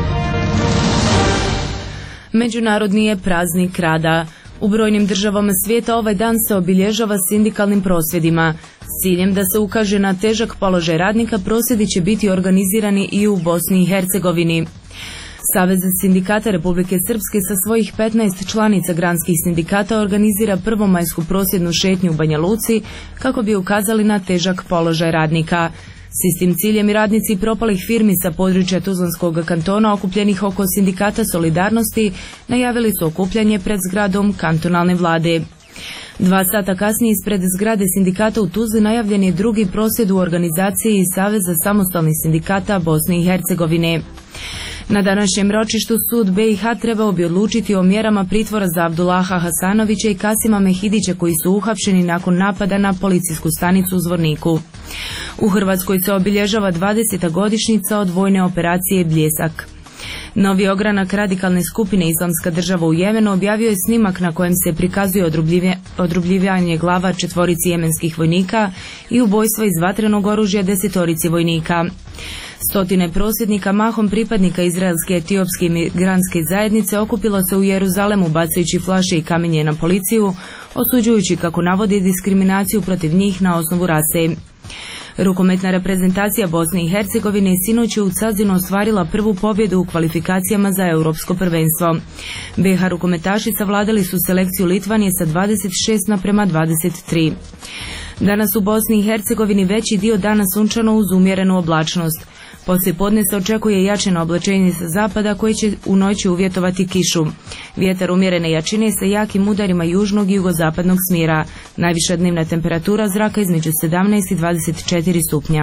Speaker 3: Međunarodni je praznik rada. U brojnim državama svijeta ovaj dan se obilježava sindikalnim prosvjedima. S ciljem da se ukaže na težak položaj radnika, prosvjedi će biti organizirani i u Bosni i Hercegovini. Savez sindikata Republike Srpske sa svojih 15 članica granskih sindikata organizira prvomajsku prosvjednu šetnju u Banja Luci kako bi ukazali na težak položaj radnika. S istim ciljem i radnici propalih firmi sa područja Tuzlanskog kantona okupljenih oko sindikata Solidarnosti najavili su okupljanje pred zgradom kantonalne vlade. 2 sata kasnije ispred zgrade sindikata u Tuzli najavljen je drugi prosvjed u organizaciji Saveza samostalnih sindikata Bosne i Hercegovine. Na današnjem ročištu sud BiH trebao bi odlučiti o mjerama pritvora za Abdullaha Hasanovića i Kasima Mehidića koji su uhapšeni nakon napada na policijsku stanicu u Zvorniku. U Hrvatskoj se obilježava 20. godišnjica od vojne operacije Bljesak. Novi ogranak radikalne skupine Islamska država u Jemenu objavio je snimak na kojem se prikazuje odrubljivanje glava 4 jemenskih vojnika i ubojstva iz vatrenog oružja 10 vojnika. Stotine prosvjednika, mahom pripadnika izraelske etiopske imigrantske zajednice, okupilo se u Jeruzalemu bacajući flaše i kamenje na policiju, osuđujući, kako navodi, diskriminaciju protiv njih na osnovu rase. Rukometna reprezentacija Bosne i Hercegovine sinoć je u Cazinu ostvarila prvu pobjedu u kvalifikacijama za europsko prvenstvo. BiH rukometaši savladali su selekciju Litvanije sa 26:23. Danas u Bosni i Hercegovini veći dio dana sunčano uz umjerenu oblačnost. Poslije podne se očekuje jačino oblačenje sa zapada koje će u noći uvjetovati kišu. Vjetar umjerene jačine sa jakim udarima južnog i jugozapadnog smjera. Najviša dnevna temperatura zraka između 17 i 24 stupnja.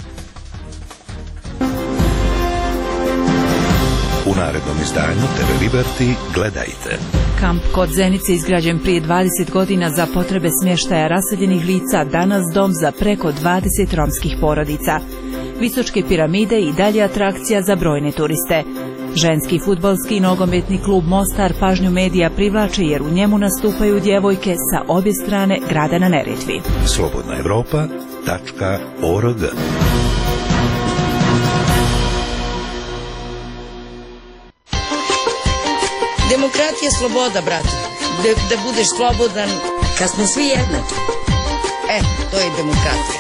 Speaker 9: U narednom izdanju TV Liberty gledajte.
Speaker 4: Kamp kod Zenice, izgrađen prije 20 godina za potrebe smještaja raseljenih lica, danas dom za preko 20 romskih porodica. Visočke piramide i dalje atrakcija za brojne turiste. Ženski fudbalski i nogometni klub Mostar pažnju medija privlači jer u njemu nastupaju djevojke sa obje strane grada na Neretvi.
Speaker 9: slobodnaevropa.org.
Speaker 22: Demokratija je sloboda, brate. Da budeš slobodan kad smo svi jednaki. To je demokratija.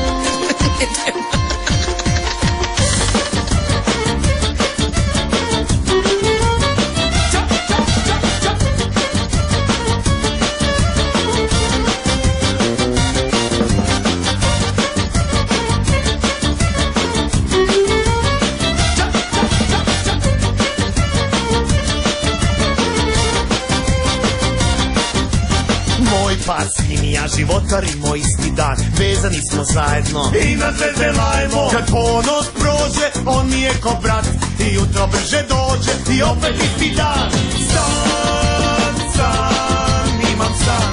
Speaker 23: Par s njim i ja životarimo isti dan, vezani smo zajedno i na zvezde lajemo. Kad ponos prođe, on mi je ko brat i jutro brže dođe i opet isti dan. San, san, imam san.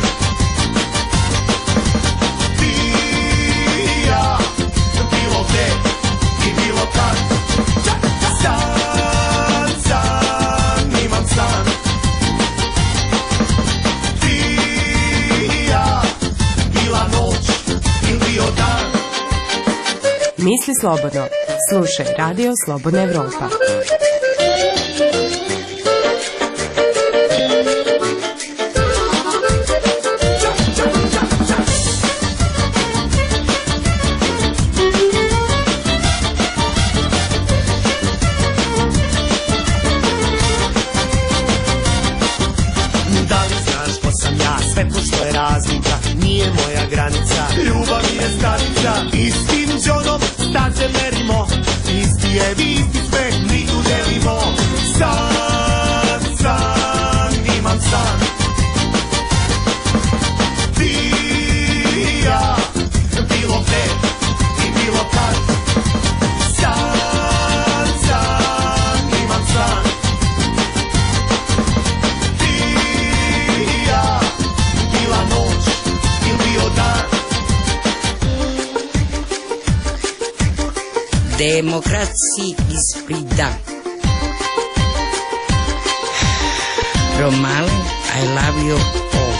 Speaker 23: Ti i ja, bilo gde i bilo kad. San, san, imam san.
Speaker 6: Misli slobodno. Slušaj Radio Slobodna Evropa.
Speaker 23: Da li znaš ko sam ja, sve pošto je razlika, nije moja granica, ljubav je stanica, istim džonom staze merimo, isti je isti smeh, mi tu delimo. San, san, imam san. Ti i ja, bilo gde i bilo kad. San, san, imam san. Ti i ja, bila noć ili bio dan.
Speaker 22: Demokraciji is freedom. From Mali, I love you all.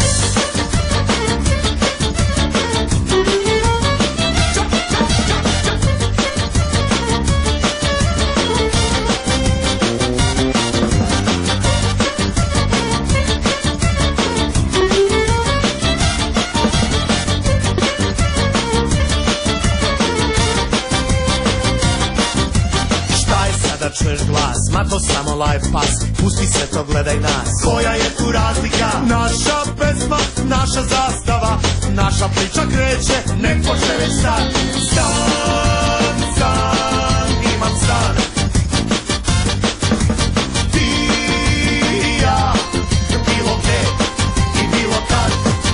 Speaker 23: Čuješ glas, ma to samo live pas, pusti sve to, gledaj nas. Koja je tu razlika? Naša pesma, naša zastava, naša priča kreće, nek počne već sad. Stan, stan, imam stan. Ti i ja, bilo gde i bilo kad.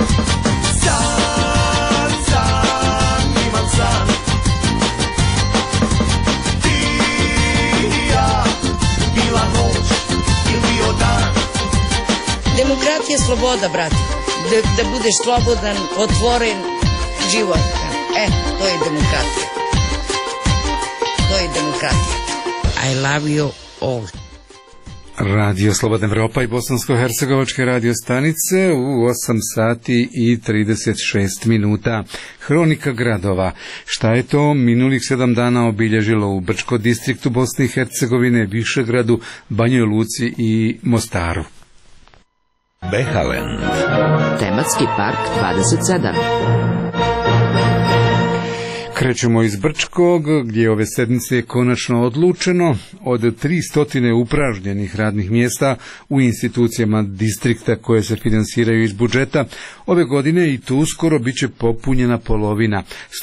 Speaker 23: Stan, stan, imam stan.
Speaker 22: Demokratija je sloboda, brate. Da budeš slobodan, otvoren život. To je demokratija. To je demokratija. I love you all.
Speaker 1: Radio Slobodna Evropa i bosansko-hercegovačke radio stanice u 8 sati i 36 minuta. Hronika gradova. Šta je to minulih 7 dana obilježilo u Brčko distriktu Bosne i Hercegovine, Višegradu, Banjoj Luci i Mostaru?
Speaker 9: Behalen.
Speaker 6: Tematski park 27.
Speaker 1: Krećemo iz Brčkog, gdje ove sedmice je konačno odlučeno od 300 upražnjenih radnih mjesta u institucijama distrikta koje se finansiraju iz budžeta. Ove godine i tu uskoro bit će popunjena polovina,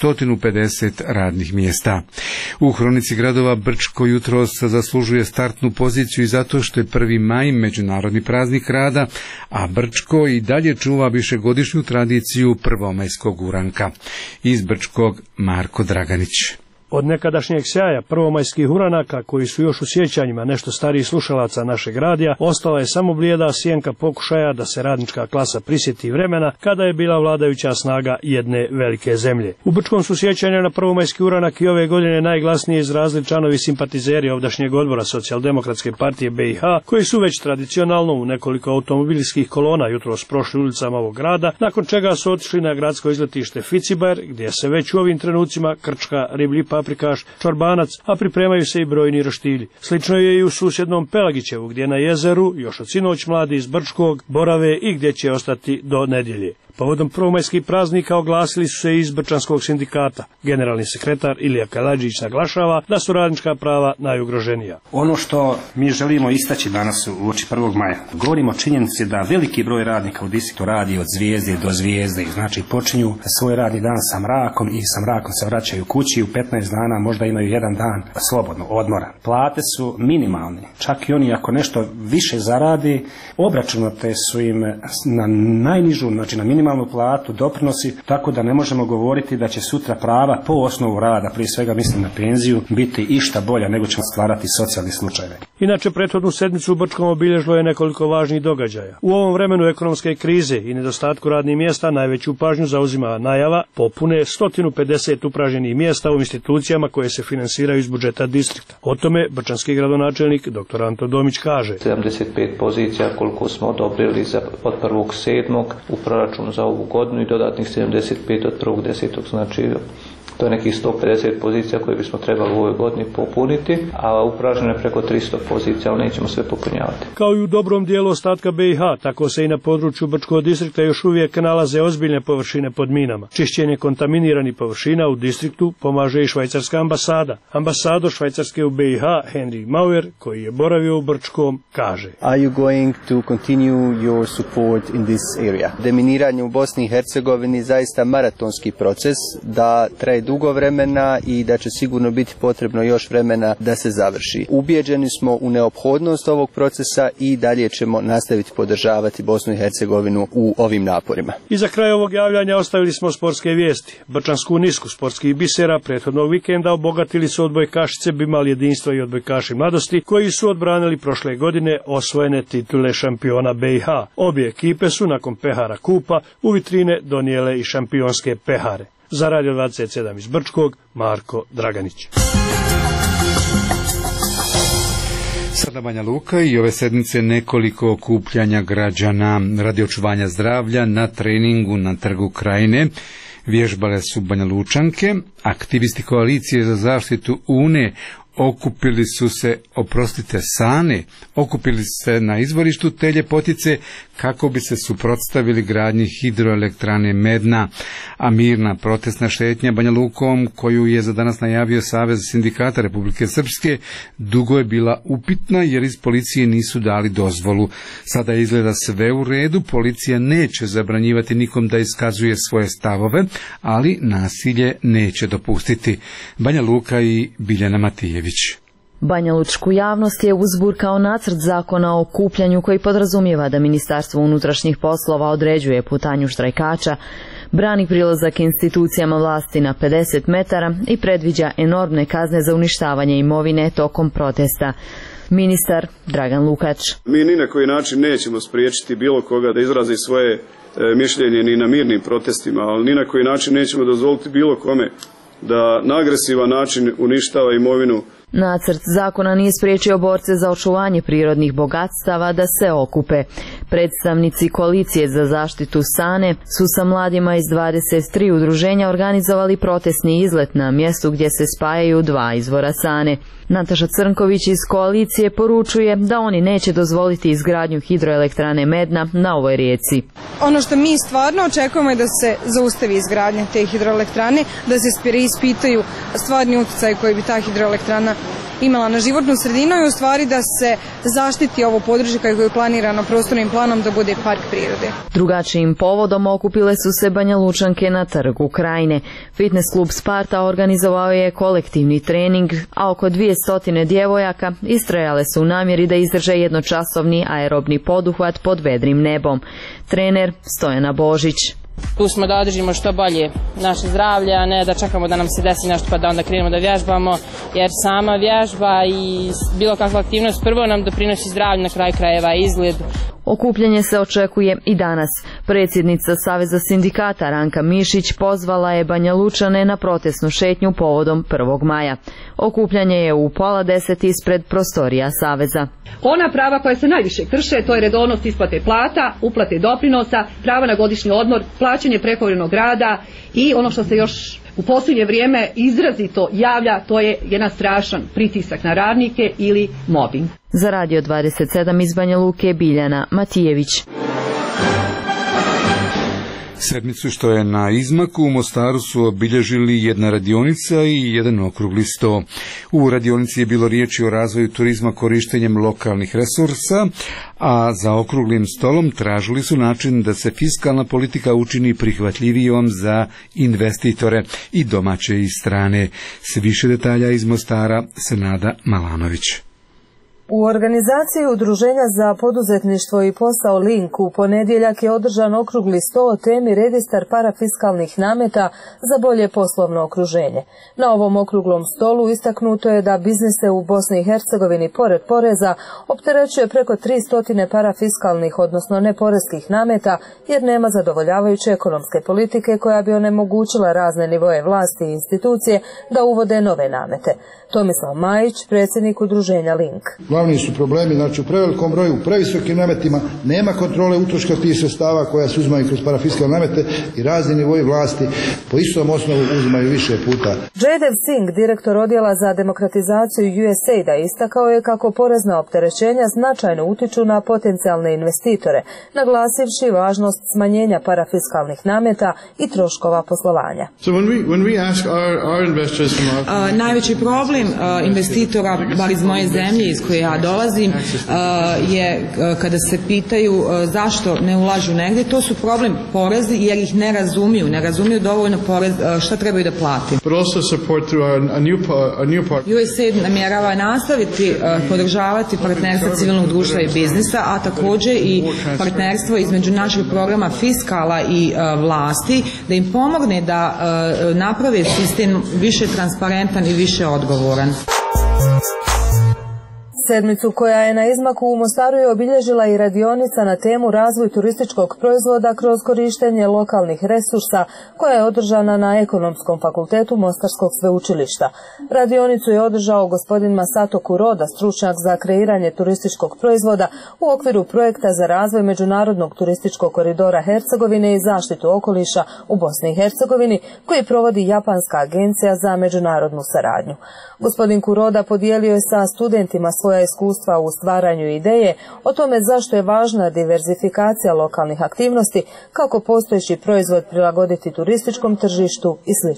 Speaker 1: 150 radnih mjesta. U Hronici gradova Brčko jutros zaslužuje startnu poziciju i zato što je 1. maj međunarodni praznik rada, a Brčko i dalje čuva višegodišnju tradiciju prvomajskog uranka. Iz Brčkog Marko Draganić.
Speaker 2: Od nekadašnjeg sjaja prvomajskih uranaka, koji su još u sjećanjima nešto starijih slušalaca našeg radija, ostala je samo blijeda sjenka pokušaja da se radnička klasa prisjeti vremena kada je bila vladajuća snaga jedne velike zemlje. U Brčkom su sjećanja na prvomajski uranak i ove godine najglasnije izrazili članovi simpatizeri ovdašnjeg odbora Socijaldemokratske partije BiH, koji su već tradicionalno u nekoliko automobilskih kolona jutros prošli ulicama ovog grada, nakon čega su otišli na gradsko izletište Ficibar, gdje se već u ovim trenucima krčka riblji paprikaš, čorbanac, a pripremaju se i brojni roštilji. Slično je i u susjednom Pelagićevu, gdje na jezeru još od sinoć mladi iz Brčkog borave i gdje će ostati do nedjelje. Povodom prvomajskih praznika oglasili su se iz Brčanskog sindikata. Generalni sekretar Ilija Kaladžić naglašava da su radnička prava najugroženija.
Speaker 5: Ono što mi želimo istaći danas u oči 1. maja, govorimo o činjenici da veliki broj radnika u distriktu radi od zvijezde do zvijezde, znači počinju svoj radni dan sa mrakom i sa mrakom se vraćaju kući i u 15 dana možda imaju jedan dan slobodno, odmora. Plate su minimalne, čak i oni ako nešto više zaradi, obračunate su im na najnižu, znači na minimalnu platu, doprinosi, tako da ne možemo govoriti da će sutra prava po osnovu rada, prije svega mislim na penziju, biti išta bolja nego ćemo stvarati socijalni slučajeve.
Speaker 2: Inače, prethodnu sedmicu u Brčkom obilježilo je nekoliko važnih događaja. U ovom vremenu ekonomske krize i nedostatku radnih mjesta najveću pažnju zauzima najava popune 150 upražnjenih mjesta u institucijama koje se finansiraju iz budžeta distrikta. O tome brčanski gradonačelnik dr. Anto Domić kaže:
Speaker 11: 75 pozicija koliko smo odobrili od 1.7. u proračunu za ovu godinu i dodatnih 75 od 1.10. znači to je nekih 150 pozicija koje bismo trebali u ovoj godini popuniti, a upražnjeno je preko 300 pozicija, ali nećemo sve popunjavati.
Speaker 2: Kao i u dobrom dijelu ostatka BiH, tako se i na području Brčkog distrikta još uvijek nalaze ozbiljne površine pod minama. Čišćenje kontaminiranih površina u distriktu pomaže i švajcarska ambasada. Ambasador Švajcarske u BiH, Henry Mauer, koji je boravio u Brčkom, kaže:
Speaker 24: Are you going to continue your support in this area? Deminiranje u Bosni i Hercegovini zaista maratonski proces, da traje dugo vremena i da će sigurno biti potrebno još vremena da se završi. Ubijeđeni smo u neophodnost ovog procesa i dalje ćemo nastaviti podržavati Bosnu i Hercegovinu u ovim naporima.
Speaker 2: I za kraj ovog javljanja ostavili smo sportske vijesti. Brčansku nisku sportskih bisera prethodnog vikenda obogatili su odbojkašice Bimal jedinstva i odbojkaši mladosti, koji su odbranili prošle godine osvojene titule šampiona BiH. Obje ekipe su nakon pehara kupa u vitrine donijele i šampionske pehare. Za Radio 27 iz Brčkog, Marko Draganić.
Speaker 1: Sada Banja Luka i ove sedmice nekoliko okupljanja građana radi očuvanja zdravlja na treningu na Trgu Krajine. Vježbale su Banja Lučanke, aktivisti koalicije za zaštitu Une okupili se na izvorištu te Ljepotice kako bi se suprotstavili gradnji hidroelektrane Medna, a mirna protestna šetnja Banja Lukom, koju je za danas najavio Savez sindikata Republike Srpske, dugo je bila upitna jer iz policije nisu dali dozvolu. Sada izgleda sve u redu, policija neće zabranjivati nikom da iskazuje svoje stavove, ali nasilje neće dopustiti. Banja Luka i Biljana Matijević.
Speaker 7: Banja Lučku javnost je uzburkao nacrt zakona o okupljanju koji podrazumijeva da Ministarstvo unutrašnjih poslova određuje putanju štrajkača, brani prilazak institucijama vlasti na 50 metara i predviđa enormne kazne za uništavanje imovine tokom protesta. Ministar Dragan Lukač.
Speaker 8: Mi ni na koji način nećemo spriječiti bilo koga da izrazi svoje mišljenje ni na mirnim protestima, ali ni na koji način nećemo dozvoliti bilo kome da na agresivan način uništava imovinu.
Speaker 7: Nacrt zakona nije spriječio borce za očuvanje prirodnih bogatstava da se okupe. Predstavnici koalicije za zaštitu Sane su sa mladima iz 23 udruženja organizovali protestni izlet na mjestu gdje se spajaju dva izvora Sane. Nataša Crnković iz koalicije poručuje da oni neće dozvoliti izgradnju hidroelektrane Medna na ovoj rijeci.
Speaker 12: Ono što mi stvarno očekujemo je da se zaustavi izgradnja te hidroelektrane, da se ispitaju stvarni utjecaj koji bi ta hidroelektrana imala na životnu sredinu i u stvari da se zaštiti ovo područje koje je planirano prostornim planom da bude park prirode.
Speaker 7: Drugačijim povodom okupile su se Banja Lučanke na Trgu Krajine. Fitness klub Sparta organizovao je kolektivni trening, a oko 200 djevojaka istrajale su u namjeri da izdrže jednočasovni aerobni poduhvat pod vedrim nebom. Trener Stojana Božić.
Speaker 14: Tu smo da održimo što bolje naše zdravlje, a ne da čekamo da nam se desi nešto pa da onda krenemo da vježbamo, jer sama vježba i bilo kakva aktivnost prvo nam doprinosi zdravlje, na kraju krajeva izgled.
Speaker 7: Okupljanje se očekuje i danas. Predsjednica Saveza sindikata Ranka Mišić pozvala je Banja Lučane na protestnu šetnju povodom 1. maja. Okupljanje je u 9:30 ispred prostorija Saveza.
Speaker 25: Ona prava koja se najviše krše, to je redovnost isplate plata, uplate doprinosa, prava na godišnji odmor, plaćanje prekovremenog rada i ono što se još u posljednje vrijeme izrazito javlja, to je jedan strašan pritisak na radnike ili mobbing.
Speaker 7: Za Radio 27 iz Banja Luke Biljana Matijević.
Speaker 1: Sedmicu što je na izmaku u Mostaru su obilježili jedna radionica i jedan okrugli sto. U radionici je bilo riječi o razvoju turizma korištenjem lokalnih resursa, a za okruglim stolom tražili su način da se fiskalna politika učini prihvatljivijom za investitore i domaće i strane. S više detalja iz Mostara Senada Malanović.
Speaker 26: U organizaciji Udruženja za poduzetništvo i posao Link u ponedjeljak je održan okrugli sto o temi registar parafiskalnih nameta za bolje poslovno okruženje. Na ovom okruglom stolu istaknuto je da biznise u Bosni i Hercegovini pored poreza opterećuje preko 300 parafiskalnih, odnosno neporeskih nameta, jer nema zadovoljavajuće ekonomske politike koja bi onemogućila razne nivoje vlasti i institucije da uvode nove namete. Tomislav Majić, predsjednik Udruženja Link.
Speaker 27: Glavni su problemi, znači u prevelikom broju, previsokim nametima, nema kontrole utroška tih sredstava koja se uzmaju kroz parafiskalne namete i razni nivoji vlasti po istom osnovu uzimaju više puta.
Speaker 26: Jaydev Singh, direktor odjela za demokratizaciju USAID-a, istakao je kako porezna opterećenja značajno utiču na potencijalne investitore, naglasivši važnost smanjenja parafiskalnih nameta i troškova poslovanja.
Speaker 28: Najveći problem investitora, bar iz moje zemlje iz koje ja dolazim, je kada se pitaju zašto ne ulažu negdje, to su problem porezi jer ih ne razumiju dovoljno porez, šta trebaju da plati. USAID namjerava nastaviti podržavati partnerstvo civilnog društva i biznisa, a također i partnerstvo između našeg programa fiskala i vlasti, da im pomogne da naprave sistem više transparentan i više odgovoran.
Speaker 26: Sedmicu koja je na izmaku u Mostaru je obilježila i radionica na temu razvoj turističkog proizvoda kroz korištenje lokalnih resursa koja je održana na Ekonomskom fakultetu Mostarskog sveučilišta. Radionicu je održao gospodin Masato Kuroda, stručnjak za kreiranje turističkog proizvoda u okviru projekta za razvoj međunarodnog turističkog koridora Hercegovine i zaštitu okoliša u Bosni i Hercegovini koji provodi Japanska agencija za međunarodnu saradnju. Gospodin Kuroda podijelio je sa studentima svoja iskustva u stvaranju ideje o tome zašto je važna diverzifikacija lokalnih aktivnosti, kako postojeći proizvod prilagoditi turističkom tržištu i sl.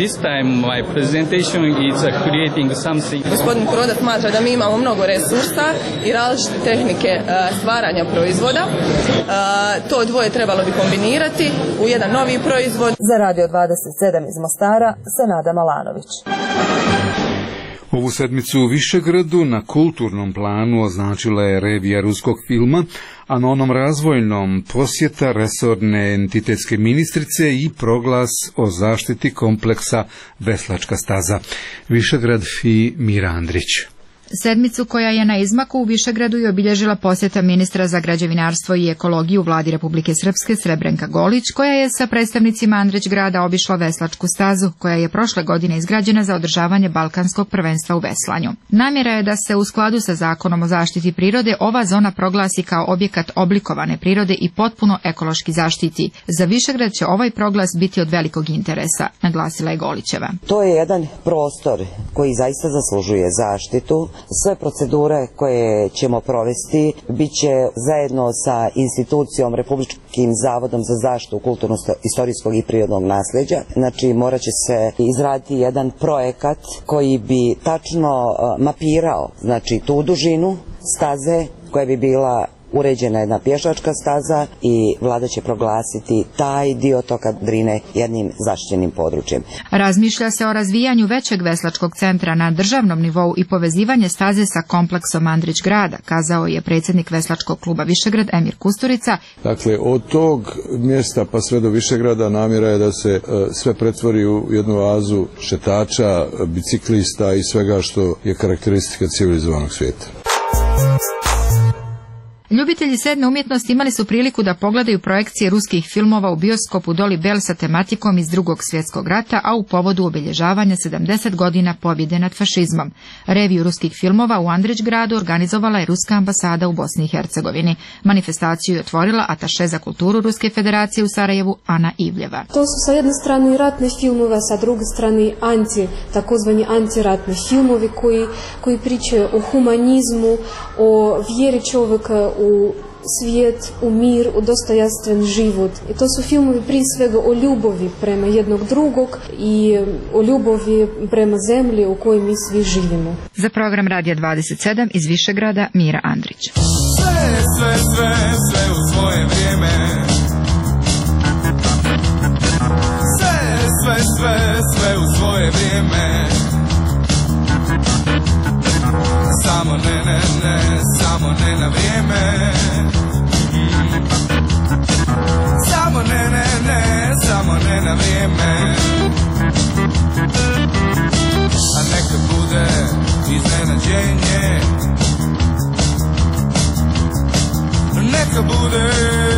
Speaker 10: Gospodin Kuroda smatra da mi imamo mnogo resursa i različite tehnike stvaranja proizvoda. To dvoje trebalo bi kombinirati u jedan novi proizvod.
Speaker 26: Za Radio 27 iz Mostara, Senada Malanović.
Speaker 1: Ovu sedmicu u Višegradu na kulturnom planu označila je revija ruskog filma, a na onom razvojnom posjeta resorne entitetske ministrice i proglas o zaštiti kompleksa Veslačka staza. Višegrad i Mira Andrić.
Speaker 13: Sedmicu koja je na izmaku u Višegradu je obilježila posjeta ministra za građevinarstvo i ekologiju u vladi Republike Srpske Srebrenka Golić, koja je sa predstavnicima Andrić grada obišla Veslačku stazu, koja je prošle godine izgrađena za održavanje Balkanskog prvenstva u veslanju. Namjera je da se u skladu sa zakonom o zaštiti prirode ova zona proglasi kao objekat oblikovane prirode i potpuno ekološki zaštiti. Za Višegrad će ovaj proglas biti od velikog interesa, naglasila je Golićeva.
Speaker 15: To je jedan prostor koji zaista zaslužuje zaštitu. Sve procedure koje ćemo provesti bit će zajedno sa institucijom Republičkim zavodom za zaštitu kulturno-istorijskog i prirodnog nasljeđa. Znači morat će se izraditi jedan projekat koji bi tačno mapirao tu dužinu staze koja bi bila uređena jedna pješačka staza i vlada će proglasiti taj dio toka Drine jednim zaštićenim područjem.
Speaker 13: Razmišlja se o razvijanju većeg veslačkog centra na državnom nivou i povezivanje staze sa kompleksom Andrić grada, kazao je predsjednik Veslačkog kluba Višegrad Emir Kusturica.
Speaker 16: Dakle, od tog mjesta pa sve do Višegrada namjera je da se sve pretvori u jednu oazu šetača, biciklista i svega što je karakteristika civilizovanog svijeta.
Speaker 13: Ljubitelji sedme umjetnosti imali su priliku da pogledaju projekcije ruskih filmova u bioskopu Doli Bel sa tematikom iz Drugog svjetskog rata, a u povodu obilježavanja 70 godina pobjede nad fašizmom. Reviju ruskih filmova u Andrić gradu organizovala je Ruska ambasada u Bosni i Hercegovini. Manifestaciju je otvorila ataše za kulturu Ruske federacije u Sarajevu Ana Ivljeva.
Speaker 17: To su sa jedne strane ratne filmove, sa druge strane takozvani antiratni filmovi koji pričaju o humanizmu, o vjeri čovjeka u svijet, u mir, u dostojanstven život. I to su filmovi prije svega o ljubavi prema jednog drugog i o ljubavi prema zemlji u kojoj mi svi živimo.
Speaker 13: Za program Radija 27 iz Višegrada Mira Andrić.
Speaker 23: Sve u svoje vrijeme. Sve u svoje vrijeme. Samo ne na vrijeme. Samo ne na vrijeme. A neka bude iznenađenje. Neka bude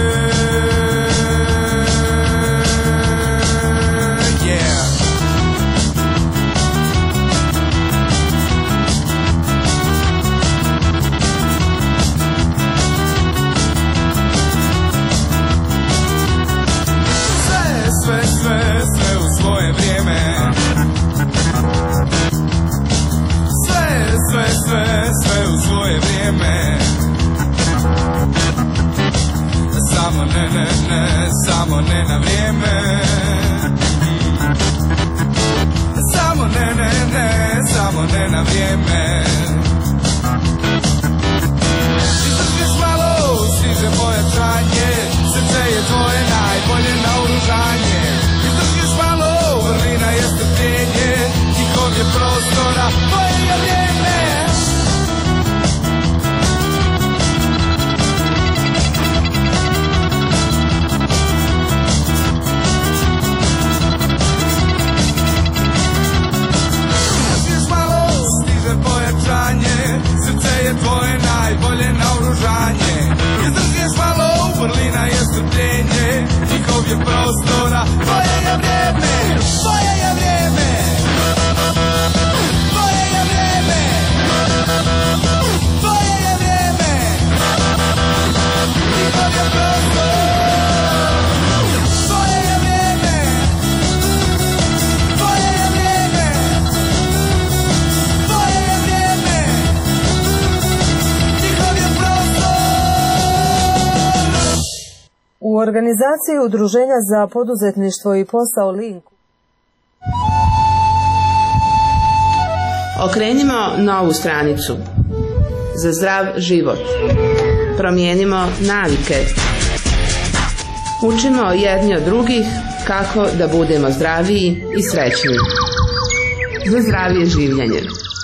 Speaker 23: sve u svoje vrijeme. Sve u svoje vrijeme. Samo ne na vrijeme. Samo ne na vrijeme. Izdržiš malo, stiže pojačanje. Srce je tvoje najbolje naoružanje. Izdržiš malo, vrlina je strpljenje. Njihov je prostora, tvoje je vrijeme. Izdržiš malo, stiže pojačanje.
Speaker 26: organizaciji Udruženja za poduzetništvo i posao Link.
Speaker 3: Okrenimo novu stranicu. Za zdrav život. Promijenimo navike. Učimo jedni od drugih kako da budemo zdraviji i srećniji. Za zdravije življenje.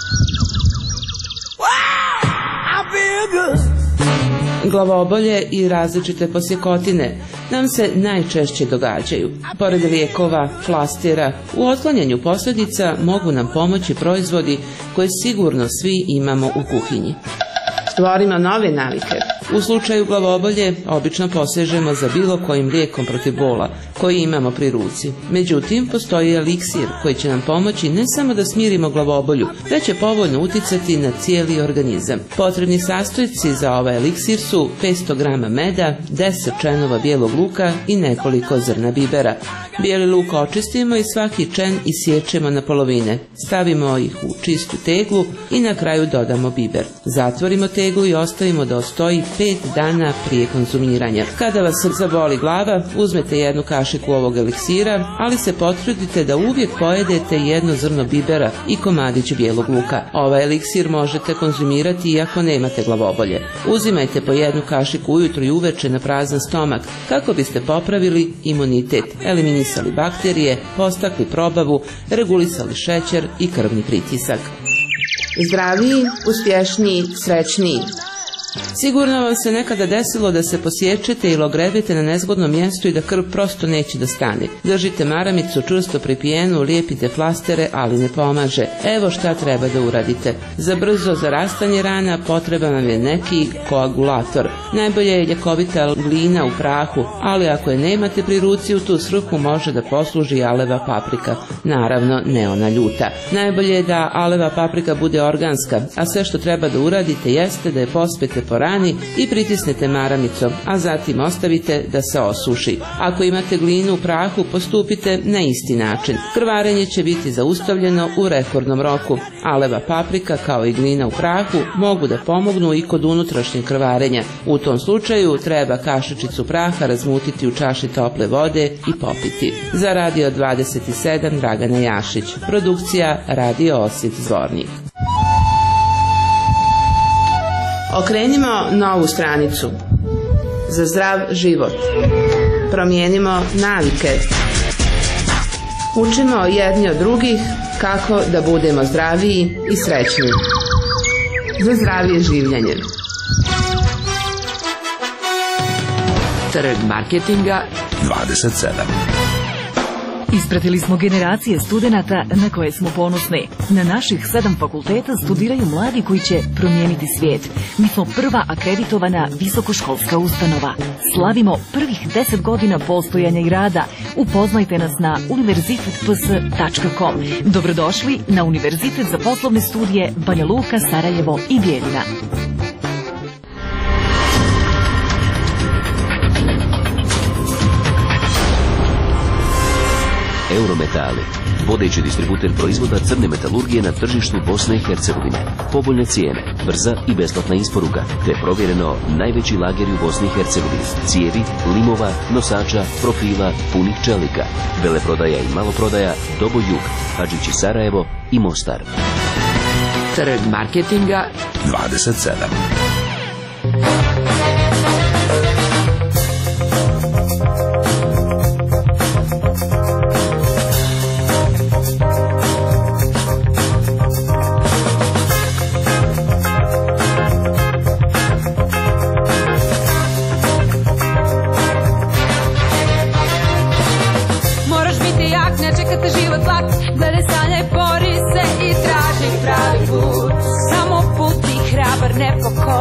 Speaker 3: Glavobolje i različite posjekotine nam se najčešće događaju. Pored lijekova, flastera, u otklanjanju posljedica mogu nam pomoći proizvodi koje sigurno svi imamo u kuhinji. Stvorimo nove navike. U slučaju glavobolje obično posežemo za bilo kojim lijekom protiv bola koji imamo pri ruci. Međutim, postoji eliksir koji će nam pomoći ne samo da smirimo glavobolju, već će povoljno uticati na cijeli organizam. Potrebni sastojci za ovaj eliksir su 500 grama meda, 10 čenova bijelog luka i nekoliko zrna bibera. Bijeli luk očistimo i svaki čen isječemo na polovine. Stavimo ih u čistu teglu i na kraju dodamo biber. Zatvorimo teglu i ostavimo da ostoji 5 dana prije konzumiranja. Kada vas zaboli glava, uzmete jednu kašiku ovog eliksira, ali se potrudite da uvijek pojedete jedno zrno bibera i komadić bijelog luka. Ovaj eliksir možete konzumirati iako nemate glavobolje. Uzimajte po jednu kašiku ujutro i uveče na prazan stomak kako biste popravili imunitet, eliminisali bakterije, postakli probavu, regulisali šećer i krvni pritisak. Zdraviji, uspješniji, srećniji. Sigurno vam se nekada desilo da se posječete ili ogrebite na nezgodnom mjestu i da krv prosto neće da stane. Držite maramicu čvrsto pripijenu, lijepite flastere, ali ne pomaže. Evo šta treba da uradite. Za brzo zarastanje rana potreban vam je neki koagulator. Najbolje je ljekovita glina u prahu, ali ako je nemate pri ruci, u tu svrhu može da posluži aleva paprika. Naravno, ne ona ljuta. Najbolje je da aleva paprika bude organska, a sve što treba da uradite jeste da je pospete po rani i pritisnete maramicom, a zatim ostavite da se osuši. Ako imate glinu u prahu, postupite na isti način. Krvarenje će biti zaustavljeno u rekordnom roku. Aleva paprika kao i glina u prahu mogu da pomognu i kod unutrašnjeg krvarenja. U tom slučaju treba kašičicu praha razmutiti u čaši tople vode i popiti. Za Radio 27 Dragana Jašić. Produkcija Radio Osijek Zvornik. Okrenimo novu stranicu. Za zdrav život. Promijenimo navike. Učimo jedni od drugih kako da budemo zdraviji i srećniji. Za zdravije življenje.
Speaker 6: Trg marketinga
Speaker 4: 27.
Speaker 6: Ispratili smo generacije studenata na koje smo ponosni. Na naših 7 fakulteta studiraju mladi koji će promijeniti svijet. Mi smo prva akreditovana visokoškolska ustanova. Slavimo prvih 10 godina postojanja i rada. Upoznajte nas na univerzitetps.com. Dobrodošli na Univerzitet za poslovne studije Banja Luka, Sarajevo i Bijeljina.
Speaker 4: Eurometali, vodeći distributer proizvoda crne metalurgije na tržištu Bosne i Hercegovine. Povoljne cijene, brza i besplatna isporuka, te provjereno najveći lageri u Bosni i Hercegovini. Cijevi, limova, nosača, profila, punih čelika. Veleprodaja i maloprodaja, Dobo Jug, Hadžići Sarajevo i Mostar.
Speaker 6: Trg marketinga
Speaker 4: 27.
Speaker 9: Samo put i hrabar, nepokor.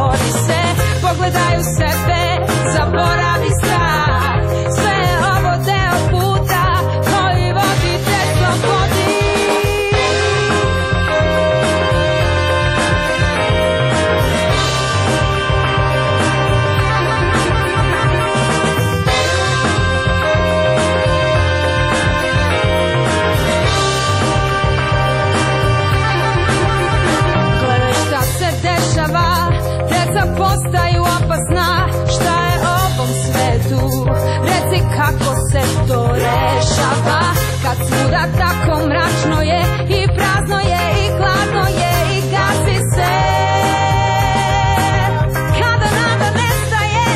Speaker 5: dešava, kad svuda tako mračno je i prazno je i hladno je i gasi se. Kada nada nestaje,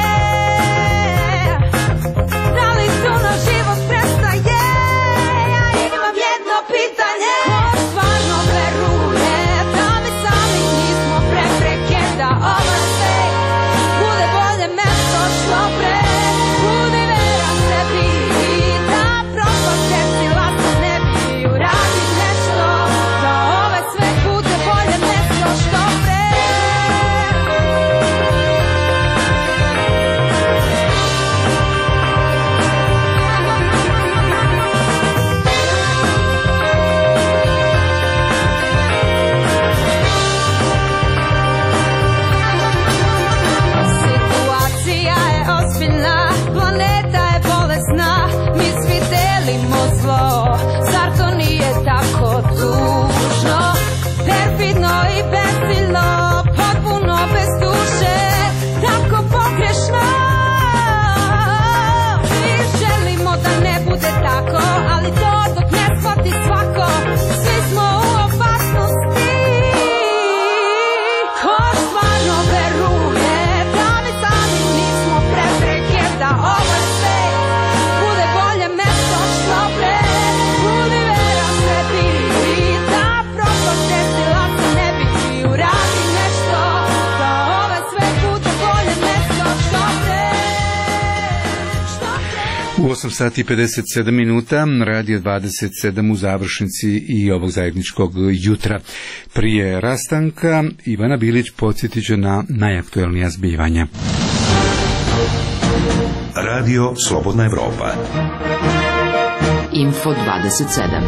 Speaker 5: da li tu na život prestaje? Ja imam jedno pitanje, ko stvarno veruje da mi sami nismo prepreke, da ovo sve bude bolje mesto što pre. Budi vera sebi da propast desila se ne bi uradi nešto, da ove sve bude bolje mesto što pre. Situacija je ozbiljna, planeta je bolesna, mi svi delimo zlo, zar to nije tako tužno, perfidno i bezciljno, potpuno bez duše, tako pogrešno. Mi želimo da ne bude tako, ali to dok ne shvati svako, svi smo u opasnosti. Ko stvarno veruje da mi sami nismo prepreke, da ovo sve bude bolje mesto što pre. Budi vera sebi da propast desila se ne bi uradi nešto, da ove sve bude bolje mesto što pre.
Speaker 1: U 8 sati i 57 minuta, radio 27 u završnici i ovog zajedničkog jutra. Prije rastanka, Ivana Bilić podsjetit će na najaktuelnija zbivanja.
Speaker 9: Radio Slobodna Evropa.
Speaker 11: Info 27.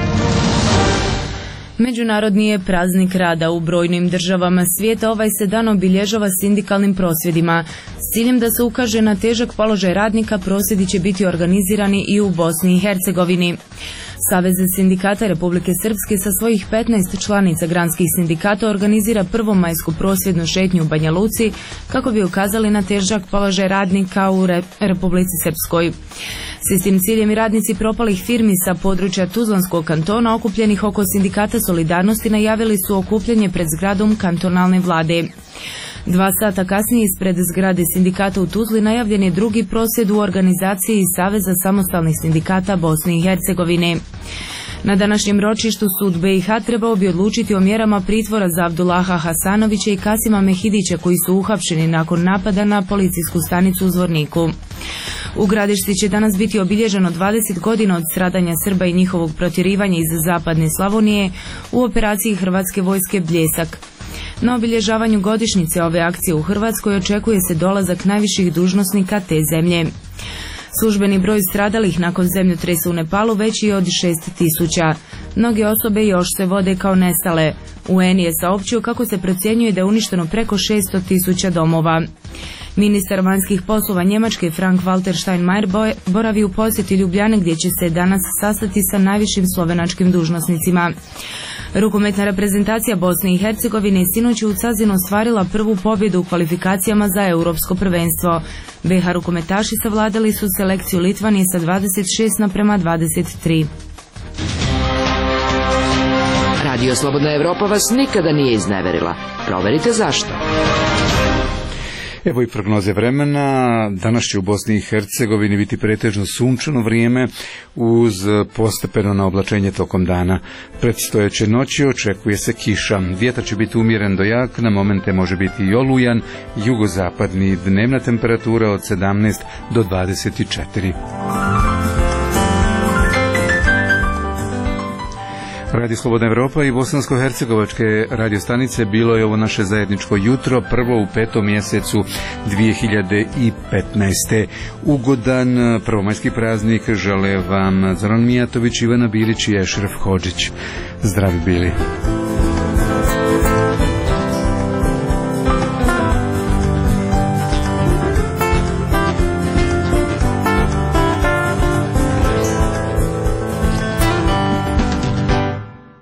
Speaker 18: Međunarodni je praznik rada u brojnim državama svijeta. Ovaj se dan obilježava sindikalnim prosvjedima. S ciljem da se ukaže na težak položaj radnika, prosvjedi će biti organizirani i u Bosni i Hercegovini. Savez sindikata Republike Srpske sa svojih 15 članica granskih sindikata organizira prvomajsku prosvjednu šetnju u Banja Luci kako bi ukazali na težak položaj radnika u Republici Srpskoj. S istim ciljem i radnici propalih firmi sa područja Tuzlanskog kantona okupljenih oko sindikata Solidarnosti najavili su okupljanje pred zgradom kantonalne vlade. 2 sata kasnije ispred zgrade sindikata u Tuzli najavljen je drugi prosvjed u organizaciji Saveza samostalnih sindikata Bosne i Hercegovine. Na današnjem ročištu sud BiH trebao bi odlučiti o mjerama pritvora za Abdullaha Hasanovića i Kasima Mehidića koji su uhapšeni nakon napada na policijsku stanicu u Zvorniku. U Gradišci će danas biti obilježeno 20 godina od stradanja Srba i njihovog protjerivanja iz zapadne Slavonije u operaciji Hrvatske vojske Bljesak. Na obilježavanju godišnjice ove akcije u Hrvatskoj očekuje se dolazak najviših dužnosnika te zemlje. Službeni broj stradalih nakon zemljotresa u Nepalu veći je od 6.000. Mnoge osobe još se vode kao nestale. UN je saopćio kako se procjenjuje da je uništeno preko 600.000 domova. Ministar vanjskih poslova Njemačke Frank-Walter Steinmeier boravi u posjeti Ljubljane gdje će se danas sastati sa najvišim slovenačkim dužnosnicima. Rukometna reprezentacija Bosne i Hercegovine sinoć je u Cazinu ostvarila prvu pobjedu u kvalifikacijama za europsko prvenstvo. BiH rukometaši savladali su selekciju Litvanije sa 26:23.
Speaker 11: Radio Slobodna Evropa vas nikada nije izneverila. Proverite zašto.
Speaker 1: Evo i prognoze vremena. Danas će u Bosni i Hercegovini biti pretežno sunčano vrijeme uz postepeno naoblačenje tokom dana. Predstojeće noći očekuje se kiša. Vjetar će biti umjeren do jak, na momente može biti i olujan, jugozapadni, dnevna temperatura od 17 do 24. Radio Slobodna Evropa i bosansko-hercegovačke radiostanice bilo je ovo naše zajedničko jutro, prvo u 5. mjesecu 2015. Ugodan prvomajski praznik žele vam Zoran Mijatović, Ivana Bilić i Ešref Hodžić. Zdravi bili.